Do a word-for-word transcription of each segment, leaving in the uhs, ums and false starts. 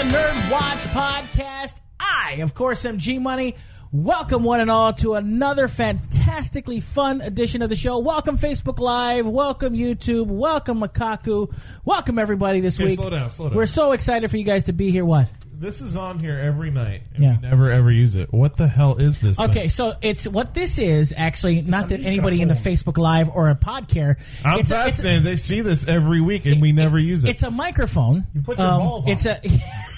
Nerd Watch Podcast. I, of course, am G Money. Welcome, one and all, to another fantastically fun edition of the show. Welcome, Facebook Live. Welcome, YouTube. Welcome, Makaku. Welcome, everybody, this Hey, week. slow down, slow down. We're so excited for you guys to be here. What? This is on here every night, and Yeah. we never ever use it. What the hell is this Okay, thing? so it's what this is, actually, not that anybody in the Facebook Live or a podcast. I'm it's a- it's a- fascinated. They see this every week, and we never use it. It's a microphone. You put your Um, balls on It's a.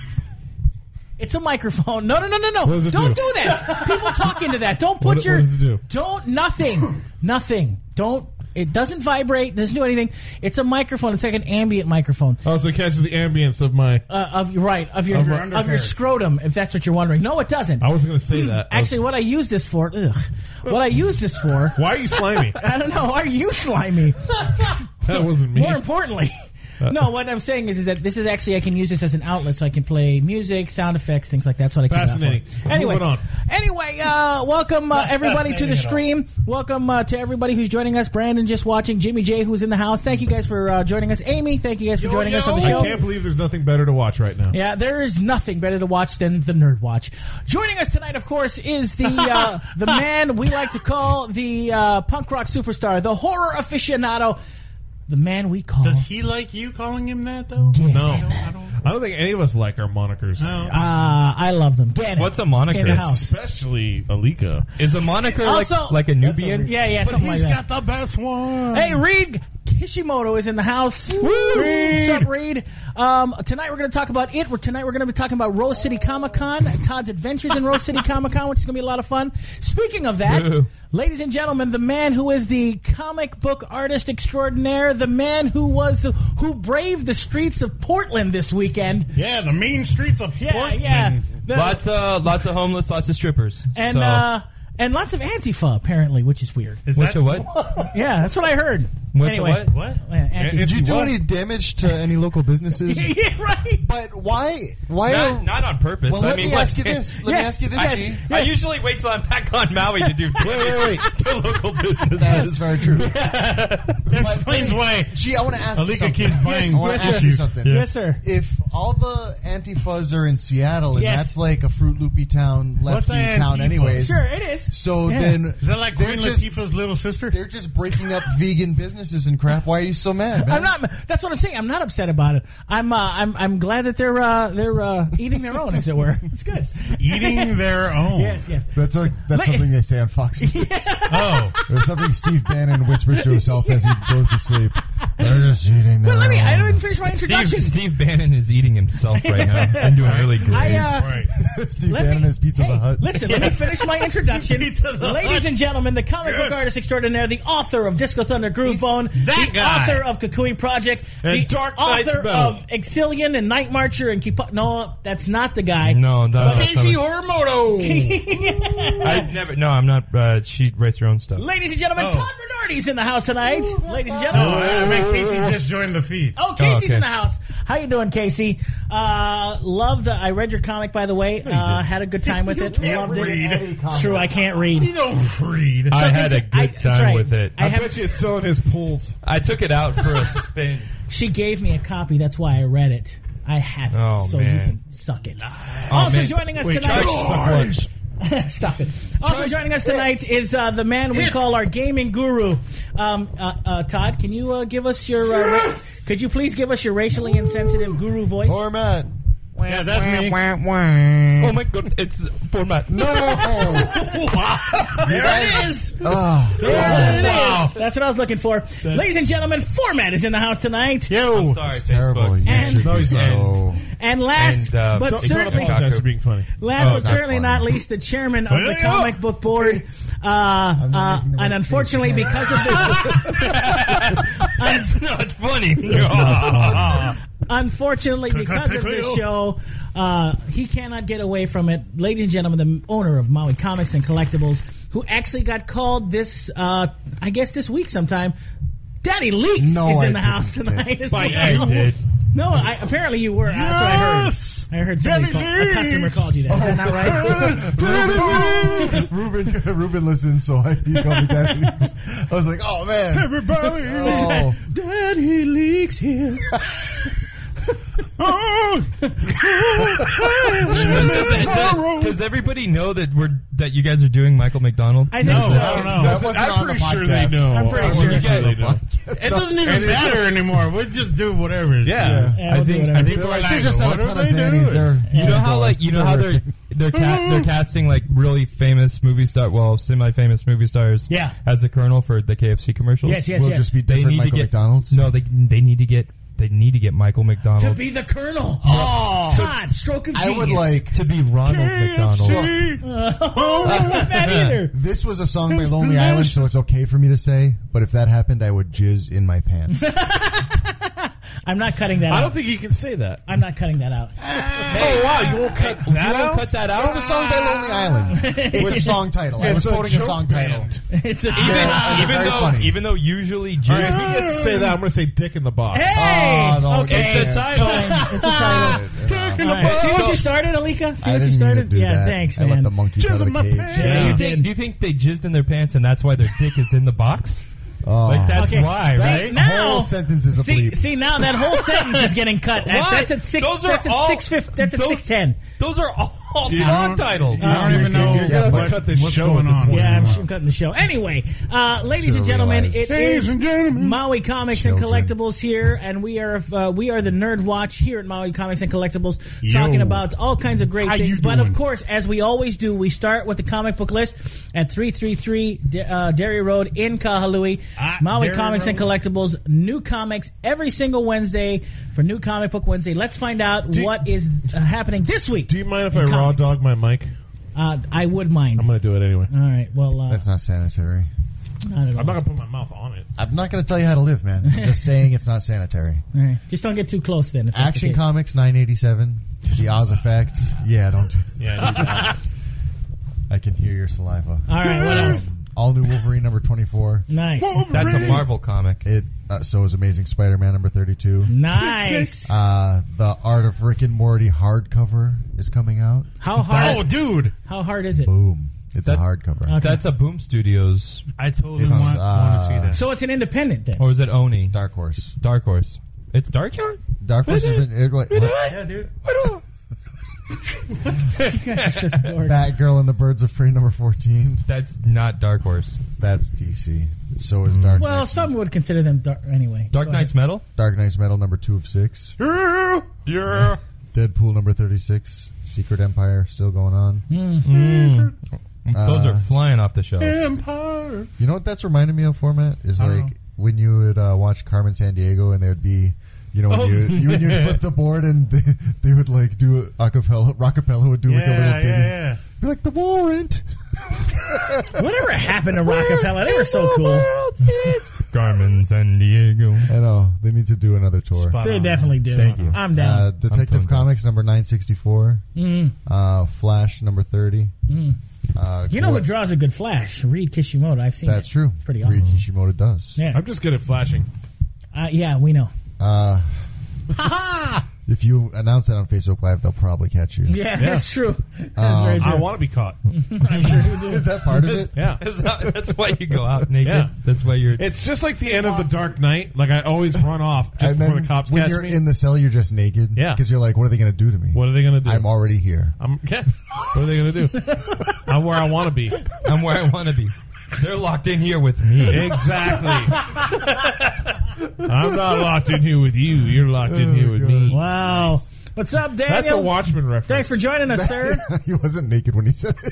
It's a microphone. No, no, no, no, no. What does it Don't do? do that. People talk into that. Don't put What- your. what does it do? Don't nothing. Nothing. Don't. It doesn't vibrate. Doesn't do anything. It's a microphone. It's like an ambient microphone. oh, so it catches the ambience of my... Uh, of your right of your Of your of your undercarriage. scrotum, if that's what you're wondering. No, it doesn't. I wasn't going to say that. I was- Actually, what I use this for. Ugh, what I use this for. Why are you slimy? I don't know. Are you slimy? That wasn't me. More importantly. No, what I'm saying is, is that this is actually, I can use this as an outlet so I can play music, sound effects, things like that. That's what I can Fascinating. do that for. Anyway, Moving on. anyway, uh, welcome uh, everybody to the stream. Welcome uh, to everybody who's joining us. Brandon just watching. Jimmy J who's in the house. Thank you guys for uh, joining us. Amy, thank you guys for Yo, joining us yo. on the I show. can't believe there's nothing better to watch right now. Yeah, there is nothing better to watch than the Nerd Watch. Joining us tonight, of course, is the uh, the man we like to call the uh, punk rock superstar, the horror aficionado, the man we call. Does he like you calling him that, though? Yeah. No. I don't, I don't I don't think any of us like our monikers. know. Uh, I love them. Get it. What's a moniker? In the house. Especially Alika. Is a moniker like, Also- like a Nubian? Yeah, yeah, But something he's like that. got the best one. Hey, Reed Kishimoto is in the house. Woo! What's up, Reed? Um, tonight we're going to talk about it. We're, tonight we're going to be talking about Rose City Comic Con, Todd's adventures in Rose City Comic Con, which is going to be a lot of fun. Speaking of that, Ew. ladies and gentlemen, the man who is the comic book artist extraordinaire, the man who was who braved the streets of Portland this weekend. Yeah, the mean streets of Yeah, Portland. yeah. The- Lots of lots of homeless, lots of strippers. and so, uh, and lots of Antifa apparently, which is weird. Is what's that a what? Yeah, that's what I heard. What's anyway, a what? What? Yeah, Antifa. Did you do What? any damage to any local businesses? yeah, right. But why? Why Not, are? not on purpose. Well, I let mean, me what- ask you this. Let Yeah. me ask you this, I, G. I usually wait till I'm back on Maui to do Wait, wait, wait. to local businesses. That is very true. That explains why G, I want to ask you Alika something. keeps buying I want Yes, to ask sir. you something. Yeah. Yes, sir. If all the Antifas are in Seattle, and Yes. that's like a Fruit Loopy town, What's lefty an town, Antifa? anyways. Sure, it is. So Yeah. then, Is that like they're Queen just Latifah's little sister? they're just breaking up vegan businesses and crap. Why are you so mad, man? I'm not. That's what I'm saying. I'm not upset about it. I'm. Uh, I'm. I'm glad that they're. Uh, they're uh, eating their own, as it were. It's good. Eating their own. Yes. Yes. That's a, that's Let- something they say on Fox News. Oh. There's something Steve Bannon whispers to himself as he goes to sleep. They're just eating their Well, let me. I own. didn't even finish my introduction. Steve, Steve Bannon is eating himself right now and doing really great. I, uh, Right. Steve Let Bannon me- is Pizza hey, the Hut. Listen, let me finish my introduction. Pizza the Ladies Hut. and gentlemen, the comic book Yes. artist extraordinaire, the author of Disco Thunder Groove Bone, that the guy. author of Kukui Project, And the Dark Knight's author Metal. of Exilion and Night Marcher and Keep Up. No, that's not the guy. No, no, that's Casey not- Horimoto. I've never. No, I'm not. Uh, she writes her own stuff. Ladies and gentlemen, Oh. Todd Bernardi's in the house tonight. Ladies and No, gentlemen. I mean Casey just joined the feed. Oh, Casey's okay. in the house. How you doing, Casey? Uh, loved. Uh, I read your comic, by the way. Uh, had a good time with it. can't Loved read. it. It's true, I can't read. You don't read. I So, had a Casey, good I- that's time right. with it. I I, have- bet you it's selling his pools. I took it out for a spin. She gave me a copy. That's why I read it. I have it, Oh, so man. you can suck it. also man. joining us Wait, tonight. try to suck lunch. Stop it. Also joining us tonight is uh, the man we call our gaming guru. Um, uh, uh, Todd, can you uh, give us your? Uh, ra- could you please give us your racially insensitive guru voice? Or Matt. Yeah, that's me. Oh my god, it's format. No! There it is. Ah. There it Wow. is. That's what I was looking for. Ladies and gentlemen, Format is in the house tonight. Yo. I'm sorry, It's terrible. Facebook. You And- should No, be he's not. so... And last, And, uh, but don't- Don't certainly, apologize for being funny. last Oh, but not certainly funny. not least, the chairman of the Yeah. comic book board. Uh, uh, making the and right unfortunately, face. because of this, That's not funny. unfortunately, because of this show, uh, he cannot get away from it. Ladies and gentlemen, the owner of Maui Comics and Collectibles, who actually got called this, uh, I guess this week sometime. Daddy Leaks No, is I in the didn't house get- tonight as But well. I did. No, I, apparently you were. That's what I heard. Yes! I heard somebody call, a customer called you that. Is that not right? Ruben, Ruben listens, so I, he called me Daddy Leaks. I was like, oh, man. Everybody. Oh. Daddy Leaks here. Oh, does, does, does everybody know that we're that you guys are doing Michael McDonald? I think No, so. I don't know. That wasn't I'm on the pretty sure they podcast. know. I'm pretty I'm sure. pretty sure they know. It doesn't even matter anymore. We just do whatever. Yeah. Yeah, I we'll do think- whatever. I think People Like, are they like, just have a what ton are of they Xannies. doing? They're You know how like you know how they're they're ca- they're casting like really famous movie star, well, semi-famous movie stars, Yeah. as the Colonel for the K F C commercials. Yes, yes, will yes. just be They different need Michael to get McDonald's. No, they they need to get they need to get Michael to McDonald be the Colonel. Oh, God, stroke of I genius. would like. to be Ronald McDonald. Oh, that's not bad either. This was a song by Lonely Island, so it's okay for me to say. But if that happened, I would jizz in my pants. I'm not cutting that I out. don't think you can say that. I'm not cutting that out. Oh wow, you won't cut You that won't out? cut that out. It's a song by Lonely Island. It's a song title. I was It's a quoting a joke song title. band. It's a Even, Yeah, even very though funny. even though usually All right, if jizz, he gets to say that, I'm going to say dick in the box. Hey! Oh, no, okay. you it's a can't. title. Fine. It's a title. Uh, All right. See what So- you started, Alika? See I what you didn't mean to started? do Yeah, that. thanks, I let man. the monkeys Jizz out of in the my cage. pants. Do Yeah, you you think did. do you think they jizzed in their pants and that's why their dick is in the box? Oh. Like that's Okay. why, See, right? now- The whole sentence is a See, bleep. see now that whole sentence is getting cut. That- What? That's at six. Those are that's at all- six fifty. That's at those- six ten. Those are all You song don't- titles. You don't even know You're gonna have to what- cut this what's show going at this on. point. Yeah, I'm, anymore. I'm cutting the show. Anyway, uh, ladies and Should've gentlemen, realized. it Ladies is and gentlemen. Maui Comics and Children. Collectibles here, and we are uh, we are the Nerd Watch here at Maui Comics and Collectibles, Yo. talking about all kinds of great How things. you But of doing? course, as we always do, we start with the comic book list at three thirty-three D- uh, Derry Road in Kahalui. Ah, Maui Derry Comics and Road. Collectibles, new comics every single Wednesday for New Comic Book Wednesday. Let's find out Do- what is uh, happening this week. Do you mind if in I raw comics. dog my mic? Uh, I would mind. I'm going to do it anyway. All right. Well, uh, That's not sanitary. not at all. I'm not going to put my mouth on it. I'm not going to tell you how to live, man. I'm just saying it's not sanitary. All right. Just don't get too close then. If that's the Action case. Comics nine eighty-seven. The Oz Effect. Yeah, don't. Yeah, I need that. I can hear your saliva. All right. What else? All New Wolverine number twenty-four. Nice. That's a Marvel comic. It uh, so is Amazing Spider-Man number thirty-two. Nice. Uh, the Art of Rick and Morty hardcover is coming out. How hard? Oh, dude. How hard is it? Boom! It's That- a hardcover. Okay. That's a Boom Studios, I totally It's, want, uh, want to see that. So it's an independent then. or is it Oni? Dark Horse. Dark Horse. It's Dark Horse. Dark Horse has been. It, what, what? Yeah, dude. It's just dorks. Batgirl and the Birds of Prey number fourteen. That's not Dark Horse. That's D C. So is Dark. Well, Knight. some would consider them dark anyway. Dark Go Knight's ahead. Metal. Dark Knight's Metal number two of six. Yeah. Deadpool number thirty-six. Secret Empire still going on. Mm. Those Uh, are flying off the shelves. Empire. You know what that's reminding me of? Format is I don't like know. when you would uh, watch Carmen Sandiego and they would be, you know, when Oh, you you would yeah. flip the board and they, they would like do a acapella. Rockapella would do like a little Yeah, ditty. yeah, yeah. Be like the warrant. Whatever happened to Rockapella? They were so cool. Carmen San Diego. I know they need to do another tour. Spot They on. definitely do. Thank you. I'm Uh, down. Detective toned down. Comics number nine sixty-four. Mm, Uh, Flash number thirty. mm. Uh, You know who what- draws a good Flash? Reed Kishimoto. I've seen That's it. true. It's pretty Reed awesome. Kishimoto does. Yeah. I'm just good at flashing. Uh, yeah, we know. Uh, if you announce that on Facebook Live, they'll probably catch you. Yeah, that's true. That's Um, very I true. want to be caught. I'm sure you do. Is that part of it? Yeah. That's, not- that's why you go out naked. Yeah. That's why you're. It's just like the end of The Dark Knight. Like, I always run off just And before then the cops when catch you're me. in the cell, you're just naked. Yeah. Because you're like, what are they going to do to me? What are they going to do? I'm already here. I'm, yeah. What are they going to do? I'm where I want to be. I'm where I want to be. They're locked in here with me. Exactly. I'm not locked in here with you. You're locked in here with me. Wow. What's up, Daniel? That's a Watchmen reference. Thanks for joining us, sir. He wasn't naked when he said it.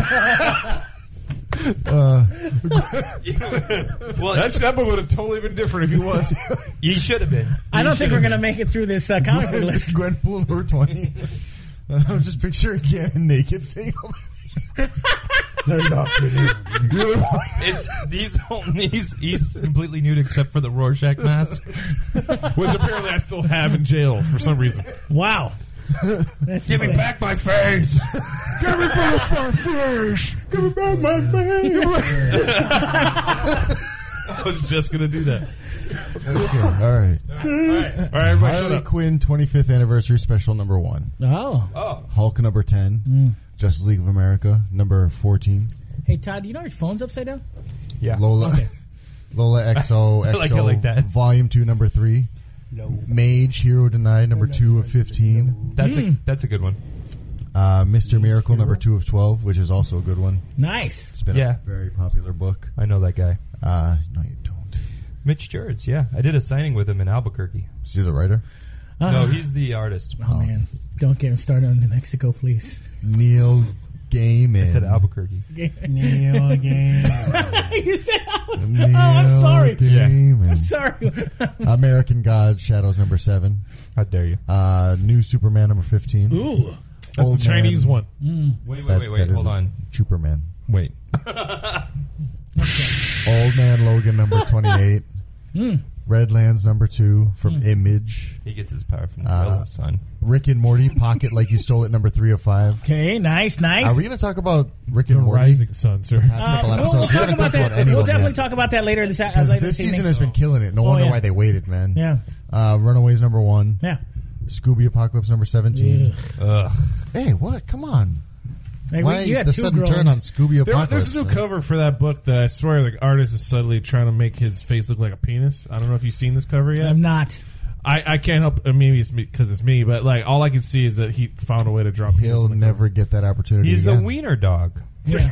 uh, Well, That, that would have totally been different if he was. you should have been. I You don't think should we're have going to make it through this uh, comic book list. Gwenpool number twenty. Uh, I'm just picturing Karen naked saying, oh my They're not kidding. Dude, It's these he's he's completely nude except for the Rorschach mask. Which apparently I still have in jail for some reason. Wow. That's Give me insane. back my face. Give me back my face. Give me back my face. I was just going to do that. okay, all right. All right, everybody shut Harley up. Quinn twenty-fifth anniversary special number one. Oh. Oh, Hulk number ten. Mm. Justice League of America number fourteen. Hey, Todd, do you know your phone's upside down? yeah. Lola Okay. Lola X O I X O like it like that. Volume two number three. Mage Hero Denied, number two of fifteen. That's Mm. a that's a good one. Uh, Mister Miracle, number two of twelve, which is also a good one. Nice. It's been Yeah. a very popular book. I know that guy. Uh, no, you don't. Mitch Gerds, yeah. I did a signing with him in Albuquerque. Is he the writer? Uh, No, he's the artist. oh, man. Don't get him started on New Mexico, please. Neil Gaiman. I said Albuquerque. Neil again. You said, oh, Neil I'm sorry. Gaiman. I'm sorry. American Gods, Shadows, number seven. How dare you? Uh, New Superman, number fifteen. Ooh. That's Old the Chinese Man. one. Wait, wait, That- wait, wait. that is Hold on. Superman. Wait. Old Man Logan, number twenty-eight. Mm. Redlands, number two, from Image. He gets his power from the Uh, yellow sun. Rick and Morty, Pocket Like You Stole It, number three of five. Okay, nice, nice. Are we going to talk about Rick The and Morty? Rising Sun, sir. Past Uh, couple we'll, episodes. we'll we talk haven't about talked that. about any We'll of them definitely yet. talk about that later this, uh, Because later this this evening. season has been killing it. No Oh, wonder yeah. why they waited, man. Yeah, Uh, Runaways, number one. yeah. Scooby Apocalypse, number seventeen. Ugh. Ugh. Hey, what? Come on. Hey, we- Why you had the two sudden girls. turn on Scooby There, Apocalypse? there's a new man? cover for that book that I swear the artist is subtly trying to make his face look like a penis. I don't know if you've seen this cover yet. I'm not. I, I can't help. uh, Maybe it's because it's me, but like all I can see is that he found a way to draw. penis He'll on the never get that opportunity He's again. a wiener dog. Yeah.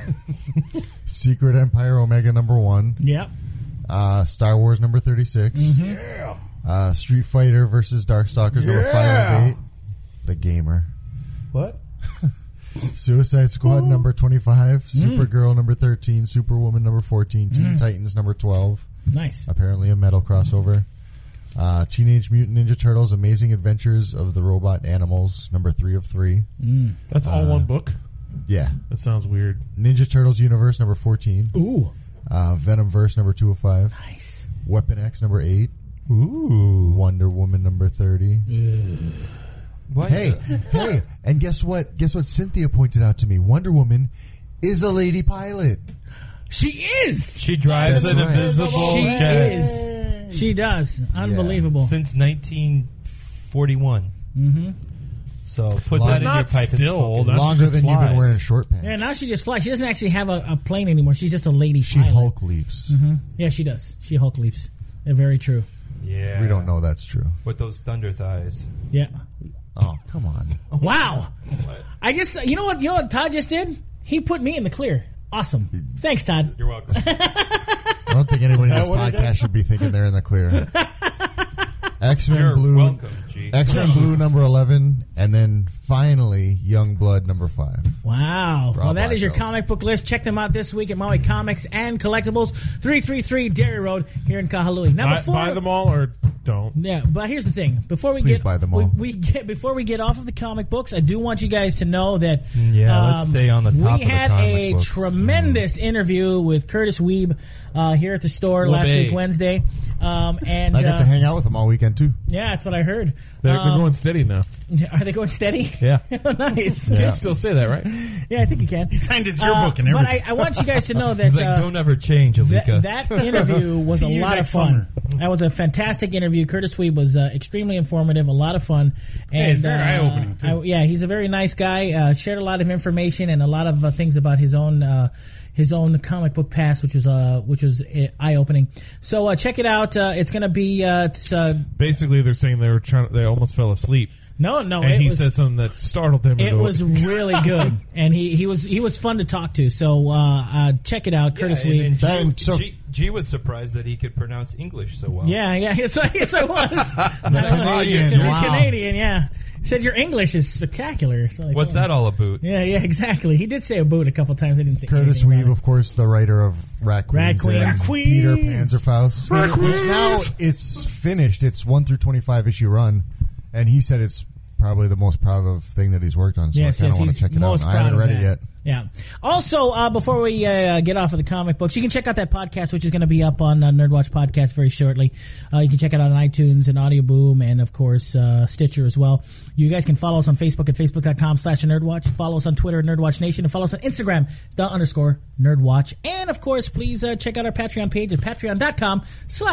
Secret Empire Omega, number one. Yep. Uh, Star Wars, number thirty-six. Yeah. Uh, Street Fighter versus Darkstalkers, number five of eight. The Gamer. What? Suicide Squad, number twenty-five. Supergirl, number thirteen. Superwoman, number fourteen. Teen Titans, number twelve. Nice. Apparently a metal crossover. Uh, Teenage Mutant Ninja Turtles, Amazing Adventures of the Robot Animals, number three of three. Mm. That's all Uh, one book. Yeah. That sounds weird. Ninja Turtles Universe, number fourteen. Ooh. Uh, Venomverse, number two of five. Nice. Weapon X, number eight. Ooh. Wonder Woman, number thirty. What? Hey, hey, and guess what? Guess what Cynthia pointed out to me? Wonder Woman is a lady pilot. She is. She drives That's an right. invisible She jet is. She does. Unbelievable. since nineteen forty-one. Mm-hmm. So put Long- that in your Not pipe and still, smoke it. that's- Longer just than you've been flies. wearing short pants. Yeah, now she just flies. She doesn't actually have a, a plane anymore. She's just a lady she pilot. Hulk leaps. Hmm. Yeah, she does. She Hulk leaps. Yeah, very true. Yeah. We don't know that's true. With those thunder thighs. Yeah. Oh, come on. Wow. I just, you know what, you know what Todd just did? He put me in the clear. Awesome. Thanks, Todd. You're welcome. I don't think anybody in this what he podcast should be thinking they're in the clear. X-Men You're Blue. welcome, G. X-Men Blue, number eleven. And then finally, Young Blood, number five. Wow. Rob Well, that is your Liefeld. comic book list. Check them out this week at Maui Comics and Collectibles, three thirty-three Dairy Road here in Kahului. Now, Buy, before buy them all or don't. Yeah, but here's the thing. Before we Please get buy them we, all. we get before we get off of the comic books, I do want you guys to know that Yeah, let's stay on the top we of the had comic a books. tremendous interview with Curtis Weeb uh, here at the store last Whoopee. week Wednesday, um, and I got uh, to hang out with them all weekend, too. yeah, that's what I heard. They're, they're Um, going steady now. Are they going steady? Yeah. Nice. You Yeah. can still say that, right? Yeah, I think you can. Signed his Uh, yearbook and but everything. I, I want you guys to know that He's like, uh, don't ever change, Alika. that, that interview was a See you lot of next fun. summer. That was a fantastic interview. Curtis Weeb was uh, extremely informative, a lot of fun, and it's very uh, eye-opening, too. I- yeah, he's a very nice guy. Uh, shared a lot of information and a lot of uh, things about his own uh, his own comic book past, which was uh, which was uh, eye opening. So uh, check it out. Uh, it's going to be uh, it's, uh, Basically, they're saying they were trying. They almost fell asleep, no, no, and it he was, said something that startled them. It into- was really good, and he, he was he was fun to talk to. So uh, uh, check it out, Curtis Yeah, and, Weeb. and G, Then, so- G, G was surprised that he could pronounce English so well. Yeah, yeah, yes, I, yes, I was. Canadian, He's wow. Canadian, yeah. He said your English is spectacular. So like, What's oh. that all about? Yeah, yeah, exactly. He did say a boot a couple times. I didn't say Curtis anything Weeb, about of course, the writer of Rat Queens, Rat Queens. and Rat Queens. Peter Panzerfaust, Rat which now Queens. it's finished. It's one through twenty-five issue run, and he said it's probably the most proud of thing that he's worked on. So Yes, I kind yes, of want he's to check it out. most I haven't proud of read it that. yet. Yeah. Also, uh, before we uh, get off of the comic books, you can check out that podcast, which is going to be up on uh, Nerdwatch Podcast very shortly. Uh, you can check it out on iTunes and Audio Boom and, of course, uh, Stitcher as well. You guys can follow us on Facebook at facebook.com slash Nerdwatch. Follow us on Twitter at Nerdwatch Nation. And follow us on Instagram, the underscore Nerdwatch. And, of course, please uh, check out our Patreon page at patreon.com slash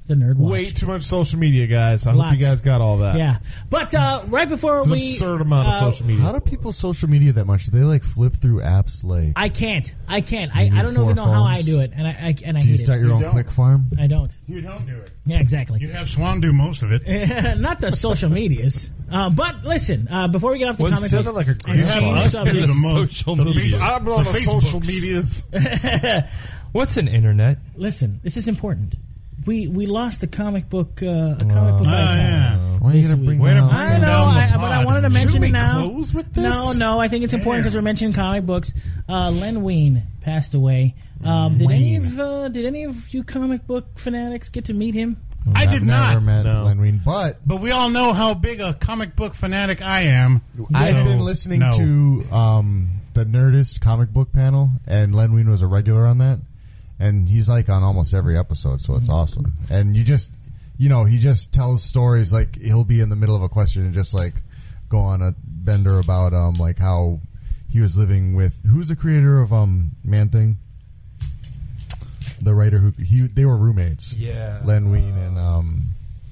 the Nerd Watch. Way too much social media, guys. I Lots. hope you guys got all that. Yeah. But uh, right before It's an we... absurd amount of uh, social media. How do people social media that much? Do they like flip through apps? Like, I can't. I can't. I, You I need don't even four know how I phones? do it, and I, I and I do you hate start it. your own don't. click farm? I don't. You don't do it. Yeah, exactly. You have Swan do most of it. Not the social medias. Uh, but listen, uh, before we get off the What's comic sounded books, like a and great You have change us do subjects- the most. Social the media. face- I'm on the the social Facebooks. medias. What's an internet? Listen, this is important. We we lost a comic book uh, a comic book Oh, icon. yeah. Why are you This gonna week. bring Way that to up? bring I know, down the I, but I pod. wanted to Should mention we it now. close with this? No, no, I think it's important because Damn. we're mentioning comic books. Uh, Len Wein passed away. Um, did any Wein. of uh, did any of you comic book fanatics get to meet him? I I've did never not. met No. Len Wein, but But we all know how big a comic book fanatic I am. I've So, been listening no. to um, the Nerdist comic book panel, and Len Wein was a regular on that, and he's like on almost every episode, so it's awesome. And you just, you know, he just tells stories like he'll be in the middle of a question and just like go on a bender about um like how he was living with who's the creator of um Man Thing, the writer who he they were roommates, Yeah. Len Wein and um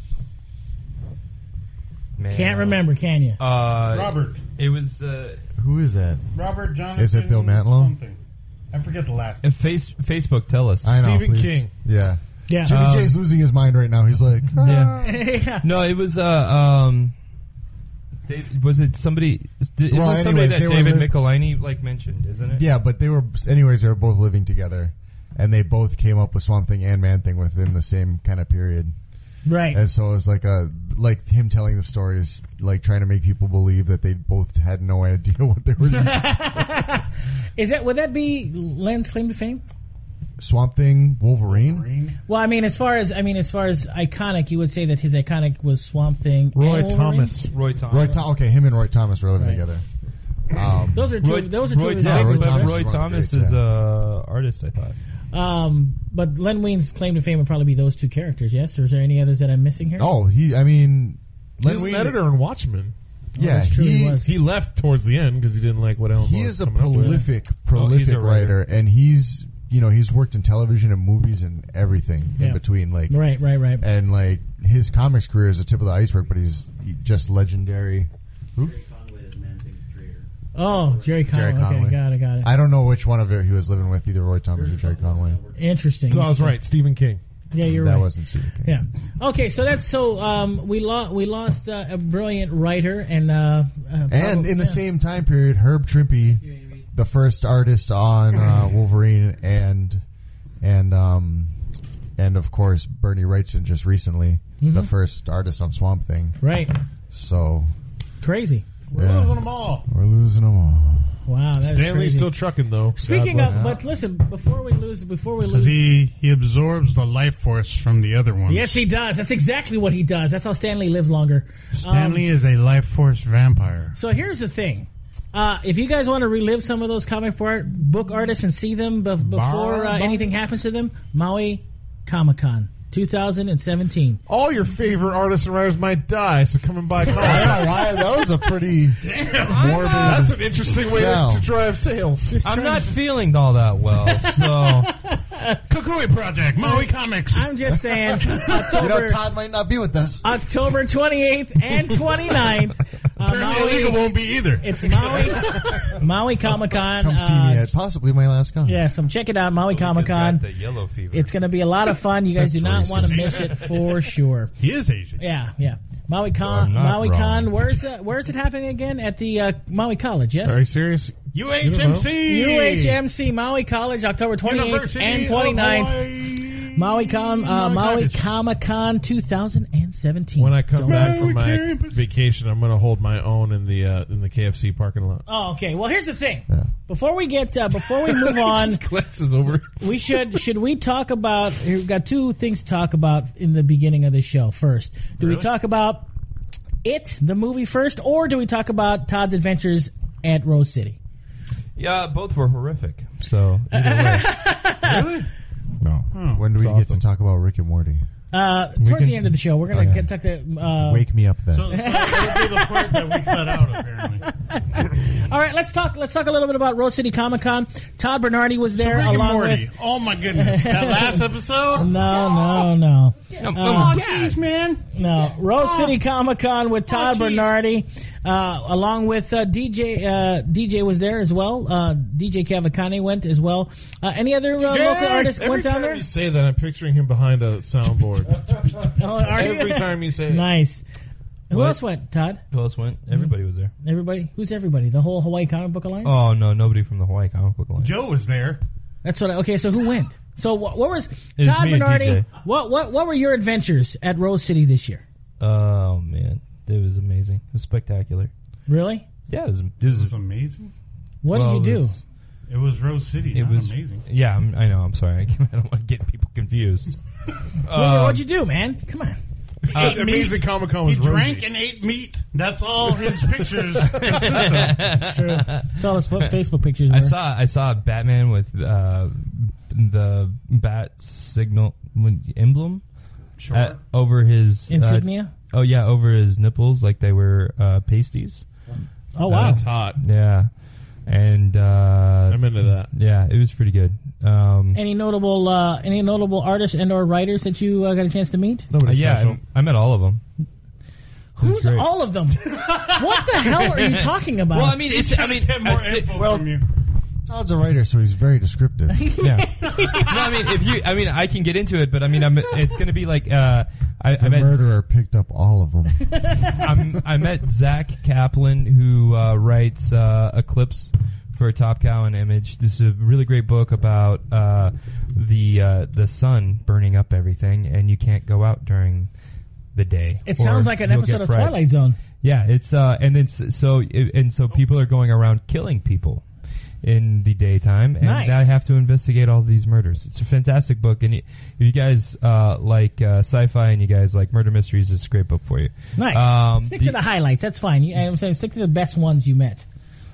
Man. Can't remember, can you? Uh, Robert. It was uh, who is that? Robert Jonathan. Is it Bill Mantlo? Something. I forget the last. a face, Facebook. Tell us. I know, Stephen please. King. Yeah. Yeah. Jimmy Um, J's losing his mind right now. He's like, Yeah. yeah. No, it was uh um. Dave, was it somebody? Is it Well, somebody anyways, that they were David li- Michelini like mentioned, isn't it? yeah, but they were, anyways, they were both living together, and they both came up with Swamp Thing and Man Thing within the same kind of period. Right. And so it was like a, like him telling the stories, like trying to make people believe that they both had no idea what they were doing. Is that would that be Len's claim to fame? Swamp Thing, Wolverine. Green. Well, I mean, as far as I mean, as far as iconic, you would say that his iconic was Swamp Thing. Roy and Wolverine? Thomas. Roy Thomas. Roy Thomas. Okay, him and Roy Thomas were living Right. together. Um, Those are two. Roy, those are two. Roy, of his Yeah, Thomas, Roy big- but Thomas Roy is one of the Thomas greats, is yeah. a artist, I thought. Um, but Len Wein's claim to fame would probably be those two characters. Yes, or is there any others that I'm missing here? oh, he, I mean, He Len was an Wein, editor in Watchmen. yeah, that's true, he he, was. He left towards the end because he didn't like what Ellen he was is a coming up with. prolific, Oh, he's prolific a writer, writer. and he's, you know, he's worked in television and movies and everything Yeah. in between, like, Right, right, right. and like his comics career is the tip of the iceberg, but he's just legendary. Who? Oh, Jerry Conway. Jerry Conway. Okay, got it, got it. I don't know which one of it he was living with, either Roy Thomas or Jerry Conway. Interesting. So I was right. Stephen King. Yeah, you're that right. wasn't Stephen King. Yeah. Okay, so that's so um, we lost we lost uh, a brilliant writer and uh, uh, And prob- in the yeah. same time period, Herb Trimpe, the first artist on uh, Wolverine, and and um and of course Bernie Wrightson just recently, Mm-hmm. the first artist on Swamp Thing. right, So crazy. We're Yeah. losing them all. we're losing them all. Wow, that's Stanley's crazy. still trucking though. Speaking God of, bless him. but listen, before we lose, before we Because lose, he, he absorbs the life force from the other ones. yes, he does. That's exactly what he does. That's how Stanley lives longer. Stanley Um, is a life force vampire. so here's the thing. Uh, if you guys want to relive some of those comic art, book artists and see them be- before uh, anything happens to them, Maui Comic Con twenty seventeen. all your favorite artists and writers might die, so come and buy I comics. know why that was a pretty morbid. That's an interesting way Sell. to, to drive sales. I'm not feeling all that well, so Kukui Project, Maui Comics. I'm just saying, You know, October, Todd might not be with us. October twenty-eighth and twenty-ninth. Uh, Apparently illegal Maui, won't be either. it's Maui Maui Comic Con. Come see me at possibly my last con. Yeah, so check it out, Maui Comic Con. the yellow fever. It's going to be a lot of fun. You guys do not That's want to racist. miss it for sure. He is Asian. Yeah, yeah. Maui Con, I'm not Maui wrong. Con. Where's that? Where's it happening again? At the uh, Maui College, yes. Are you serious? U H M C. U H M C Maui College, October twenty-eighth University and of twenty-ninth. Hawaii. Maui Con, uh, Maui Cottage. Comic Con twenty seventeen. When I come Don't- back from my Maui campus. vacation, I'm going to hold my own in the uh, in the K F C parking lot. Oh, okay. Well, here's the thing. Yeah. Before we get, uh, before we move on, Just glances over. we should should we talk about? We've got two things to talk about in the beginning of the show. First, do we Really? talk about It, the movie first, or do we talk about Todd's adventures at Rose City? yeah, both were horrific. So either way. Really? No. Oh. When do we It's get awesome. to talk about Rick and Morty? Uh, towards can- the end of the show, we're gonna Okay. get talk to. Uh, Wake me up then. So, so that would be the part that we cut out, apparently. all right, let's talk. Let's talk a little bit about Rose City Comic Con. Todd Bernardi was there Rick and along Morty. with. Oh my goodness! That last episode. No, no, no. No, no, Uh, Oh jeez, man. No, Rose City Comic Con with Todd geez. Bernardi, uh, along with uh, D J. Uh, D J was there as well. Uh, D J Cavacani went as well. Uh, any other uh, Yay! local artists Every went down time there? you say that, I'm picturing him behind a soundboard. Oh, are you? Every time you say it. Nice. Who What? else went? Todd? Who else went? Everybody was there. Everybody? Who's everybody? The whole Hawaii Comic Book Alliance? Oh no, nobody from the Hawaii Comic Book Alliance. Joe was there. That's what. I, okay, so who went? So what, what was was Todd me and Bernardi? D J. What what what were your adventures at Rose City this year? Oh man, it was amazing. It was spectacular. Really? Yeah, it was. It It was. was amazing. What well, did you it do? was- It was Rose City. It not was amazing. Yeah, I'm, I know. I'm sorry. I don't want to get people confused. What, Um, what'd you do, man? Come on. Uh, Amazing Comic Con was He rosy. drank and ate meat. That's all his pictures consist of. It's true. Tell us what Facebook pictures were. I saw I saw Batman with uh, the bat signal emblem Sure. at, over his uh, Insignia? oh yeah, over his nipples like they were uh, pasties. Oh wow. That's hot. Yeah, and uh, I'm into that. yeah, it was pretty good. Um, Any notable uh, any notable artists and or writers that you uh, got a chance to meet? uh, Nobody yeah, special. I, I met all of them. Who's great. all of them? What the hell are you talking about? Well, I mean, it's I mean, Get more a si- info well- from you. Todd's a writer, so he's very descriptive. yeah. no, I mean, if you, I mean, I can get into it, but I mean, I'm, it's going to be like uh, I, The I met murderer picked up all of them. I'm, I met Zach Kaplan, who uh, writes uh, Eclipse for Top Cow and Image. This is a really great book about uh, the uh, the sun burning up everything, and you can't go out during the day. it or sounds like an you'll episode get of fried. Twilight Zone. Yeah, it's uh, and it's so and so people are going around killing people in the daytime, and Nice. I have to investigate all these murders. It's a fantastic book, and y- if you guys uh, like uh, sci-fi and you guys like murder mysteries, it's a great book for you. Nice. Um, Stick the- to the highlights. That's fine. You, I'm saying stick to the best ones you met.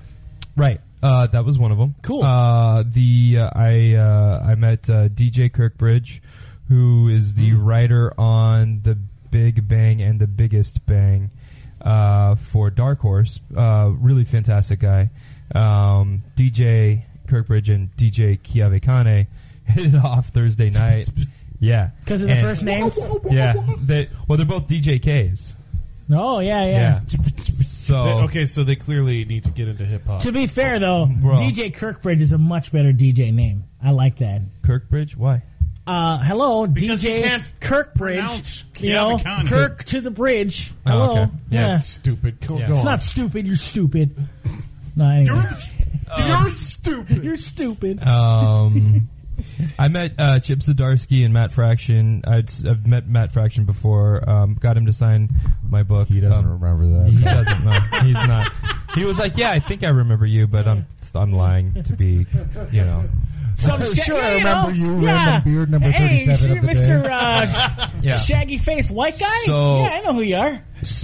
Right. Uh, that was one of them. Cool. Uh, the uh, I uh, I met uh, D J Kirkbridge, who is the Hmm. writer on The Big Bang and The Biggest Bang uh, for Dark Horse. Uh, really fantastic guy. Um, D J Kirkbridge and D J Kiavikane hit it off Thursday night. Yeah. Because of the And- first names? Yeah. They, well, they're both D J Ks. Oh, yeah, yeah. Yeah. So They- okay, so they clearly need to get into hip hop. To be fair, though, Bro. D J Kirkbridge is a much better D J name. I like that. Kirkbridge, why? Uh, hello, Because you D J can't Kirkbridge. pronounce You know, Kiavikani. Kirk to the bridge. Oh, Hello. okay. Yeah, Yeah. That's stupid. Go, Yeah. go It's on. not stupid. You're stupid. No, anyway. You're stupid. You're stupid. Um, I met uh, Chip Zdarsky and Matt Fraction. I'd, I've met Matt Fraction before. Um, got him to sign my book. He doesn't Um, remember that. He doesn't. No, he's not. He was like, "Yeah, I think I remember you, but I'm I'm lying to be, you know." Some I'm sha- sure yeah, I you remember know, you, random beard number hey, thirty-seven you of the Mister day. Uh, Yeah. Shaggy face white guy? So- yeah, I know who you are.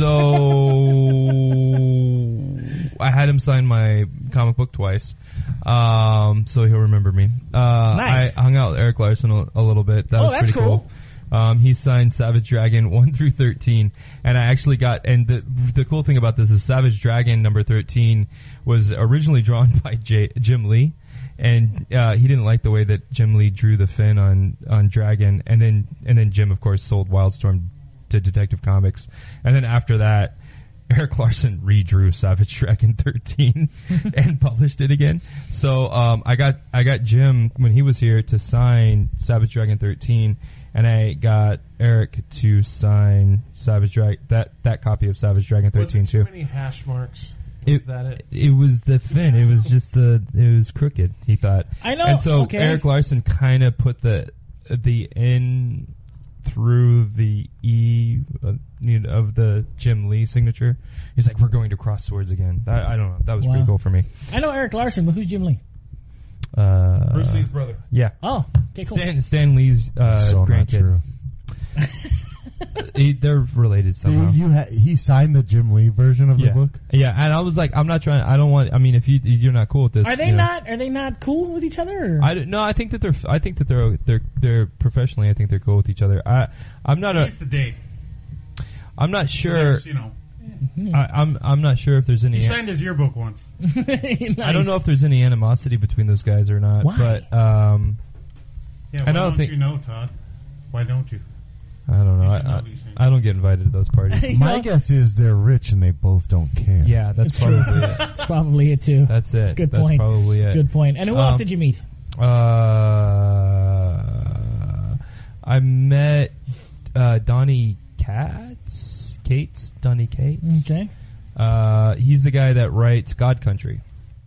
So I had him sign my comic book twice, um, so he'll remember me. Uh, Nice. I hung out with Eric Larson a, a little bit. That Oh, was that's pretty cool. cool. Um, he signed Savage Dragon one through thirteen, and I actually got. And the the cool thing about this is Savage Dragon number thirteen was originally drawn by J, Jim Lee, and uh, he didn't like the way that Jim Lee drew the fin on on Dragon, and then and then Jim of course sold Wildstorm to Detective Comics, and then after that, Eric Larson redrew Savage Dragon thirteen and published it again. So um, I got I got Jim when he was here to sign Savage Dragon thirteen, and I got Eric to sign Savage Dragon that that copy of Savage Dragon Was thirteen it too too. many hash marks? Was It, that it? it was the fin. It was just the. It was crooked. He thought. I know, And so okay. Eric Larson kind of put the the N through the E uh, you know, of the Jim Lee signature. He's like, we're going to cross swords again. I, I don't know. That was Wow. pretty cool for me. I know Eric Larson, but who's Jim Lee? Uh, Bruce Lee's brother. Yeah. Oh, okay, cool. Stan, Stan Lee's uh, so not grandkid. true. he, they're related somehow. You ha- he signed the Jim Lee version of yeah. the book. Yeah, and I was like, I'm not trying. I don't want. I mean, if you you're not cool with this, Are they you know. not? Are they not cool with each other? Or? I don't- no, I think that they're. I think that they're they're they're professionally. I think they're cool with each other. I I'm not a. He's the date. I'm not So sure. there's, you know, I, I'm I'm not sure if there's any. he signed his yearbook once. Nice. I don't know if there's any animosity between those guys or not. Why? But um, Yeah, I why don't don't think- you know, Todd? Why don't you? I don't know. You I, should know I, these things. I don't get invited to those parties. My guess is they're rich and they both don't care. Yeah, that's It's true. probably it. That's probably it too. That's it. Good That's point. probably it. Good point. And who Um, else did you meet? Uh, I met uh, Donnie Katz, Cates, Donnie Cates. Okay. Uh, he's the guy that writes God Country.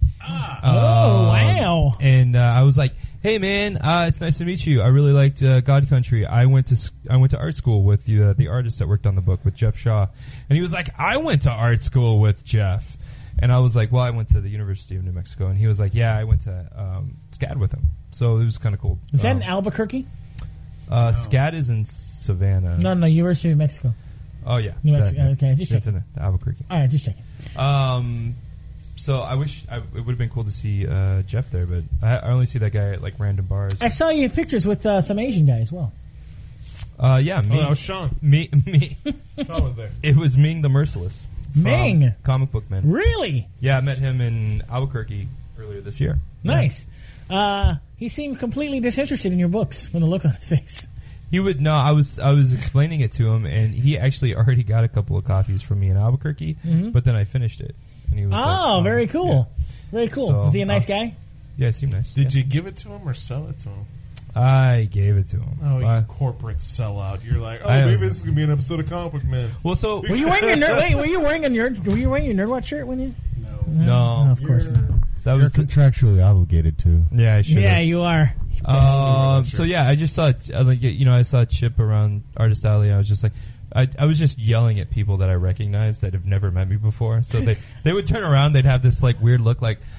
Ah, Oh, Um, wow. And uh, I was like, "Hey, man, uh, it's nice to meet you. I really liked uh, God Country. I went to s- I went to art school with the uh, the artist that worked on the book with Jeff Shaw." And he was like, "I went to art school with Jeff." And I was like, "Well, I went to the University of New Mexico." And he was like, "Yeah, I went to um, SCAD with him." So it was kind of cool. Is that um, in Albuquerque? uh, No. SCAD is in Savannah. No, no, University of Mexico. Oh yeah, New Mexico. That- Okay, just it's check. in Albuquerque. All right, just checking. Um, so I wish I, it would have been cool to see uh, Jeff there, but I, I only see that guy at like random bars. I saw you in pictures with uh, some Asian guy as well. Uh, yeah, me, Oh, that was Sean. me, me. Sean was there. It was Ming the Merciless. from Ming? Comic Book Man. Really? Yeah, I met him in Albuquerque earlier this year. Nice. Uh, he seemed completely disinterested in your books from the look on his face. He would no. I was I was explaining it to him, and he actually already got a couple of copies from me in Albuquerque. Mhm. But then I finished it, and he was Oh, like, um, very cool. Very cool. So, Is he a nice uh, guy? Yeah, yeah, it seemed nice. Did yeah. you give it to him or sell it to him? I gave it to him. Oh, you Uh, corporate sellout! You're like, oh, I maybe was- this is gonna be an episode of Comic Book Man. well, so Were you wearing your nerd? Wait, were you wearing a nerd? Were you wearing your Nerdwatch shirt when you? no. No. Oh, of course You're- not. that You're was the, contractually obligated to. yeah. I should. Yeah, you are. Um, so yeah, I just saw uh, like you know I saw Chip around Artist Alley. I was just like, I, I was just yelling at people that I recognized that have never met me before. So they they would turn around, they'd have this like weird look, like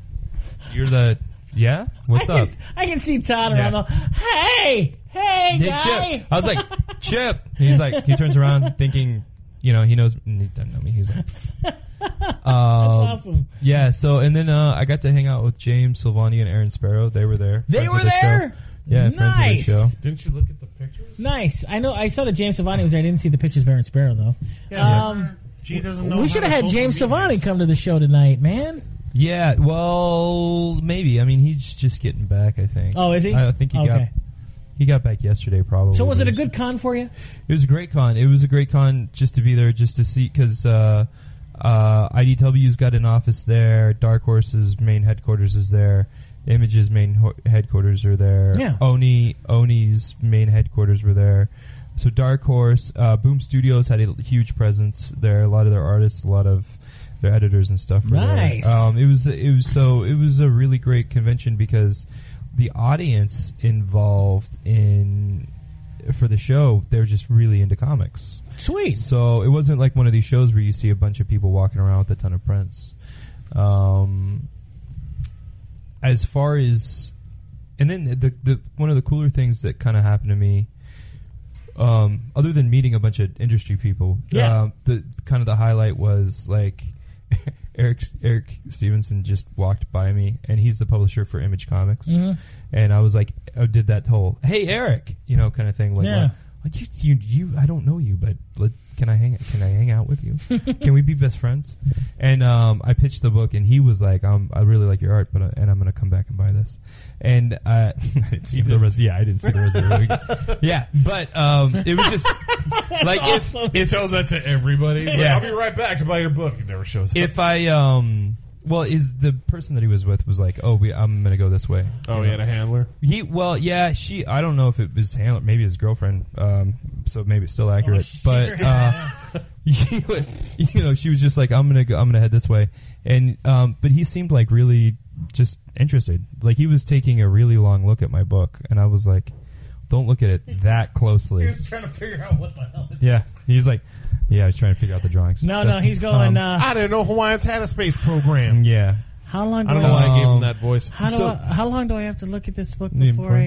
you're the yeah, what's I up? Can, I can see Todd Yeah. around the. Hey, hey, Hey, guy. Chip. I was like, Chip. He's like, he turns around thinking, you know, he knows, he doesn't know me. He's like, That's um, awesome. yeah. So and then uh, I got to hang out with James Silvani and Aaron Sparrow. They were there. They friends were of the show. there. Yeah, friends of the Nice. show. Didn't you look at the pictures? Nice. I know. I saw that James Silvani was there. I didn't see the pictures of Aaron Sparrow though. Yeah, Um, G doesn't know. we how should to have had social James media Silvani is. come to the show tonight, man. Yeah, well, maybe. I mean, he's just getting back. I think. Oh, is he? I think he got Okay. he got back yesterday, probably. So was it a But good con for you? It was a great con. It was a great con just to be there, just to see, because uh, uh, I D W's got an office there. Dark Horse's main headquarters is there. Image's main ho- headquarters are there. Yeah. Oni Oni's main headquarters were there. So Dark Horse, uh, Boom Studios had a huge presence there. A lot of their artists, a lot of their editors and stuff were Nice. there. Um, it was it was so it was a really great convention because the audience involved in for the show, they're just really into comics. Sweet. So it wasn't like one of these shows where you see a bunch of people walking around with a ton of prints. Um, as far as, and then the the one of the cooler things that kind of happened to me, um, other than meeting a bunch of industry people, Yeah. uh, the kind of the highlight was like Eric Eric Stevenson just walked by me, and he's the publisher for Image Comics, Mhm. and I was like, I did that whole "Hey Eric," you know, kind of thing, like, Yeah. like, like you, you, you, I don't know you, but let, can I hang, can I hang out with you? Can we be best friends? And um, I pitched the book, and he was like, um, I really like your art, but uh, and I'm gonna come back and buy this. And uh, I didn't see the rest. Yeah, I didn't see the rest of the movie. Yeah, but um, it was just like if awesome. He tells that to everybody. He's like, Yeah. I'll be right back to buy your book. He never shows up. if I um. Well, is the person that he was with was like, oh, we, I'm gonna go this way. oh, You he know? had a handler. He well, yeah, she. I don't know if it was handler, maybe his girlfriend. Um, so maybe it's still accurate. she's but her- uh, he would- you know, she was just like, I'm gonna go, I'm gonna head this way, and um, but he seemed like really just interested. Like he was taking a really long look at my book, and I was like, don't look at it that closely. trying to figure out what the hell. It Yeah, he's like, yeah, I was trying to figure out the drawings. No, That's- no, he's going. um, uh, I didn't know Hawaiians had a space program. yeah. how long? Do I don't know why I gave him Um, that voice. How do So- I, how long do I have to look at this book The before I?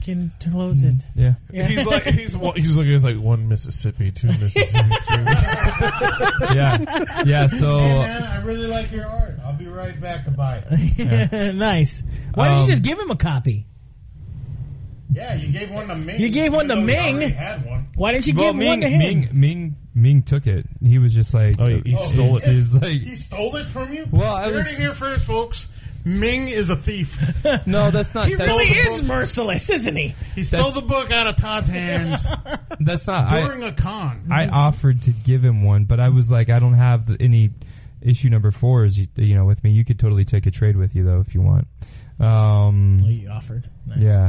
can close it. Yeah. Yeah. He's like he's wa- he's looking at like one Mississippi, two Mississippi, three. Yeah. Yeah. So Hey, man, I really like your art. I'll be right back to buy it. Nice. Why didn't Um, you just give him a copy? Yeah, you gave one to Ming. You gave one to even though he Ming. already had one. Why didn't you well, give Ming, one to him? Ming, Ming, Ming took it. He was just like, Oh, he, he Oh, stole he it. He's like, He stole it from you? Well, I You was- heard it here first, folks. Ming is a thief. no, that's not. He that's, really is merciless, isn't he? He stole That's- the book out of Todd's hands That's not. I, during a con. I offered to give him one, but I was like, I don't have the, any issue number fours, you, you know, with me. You could totally take a trade with you though if you want. Um, Well, you offered. Nice. Yeah.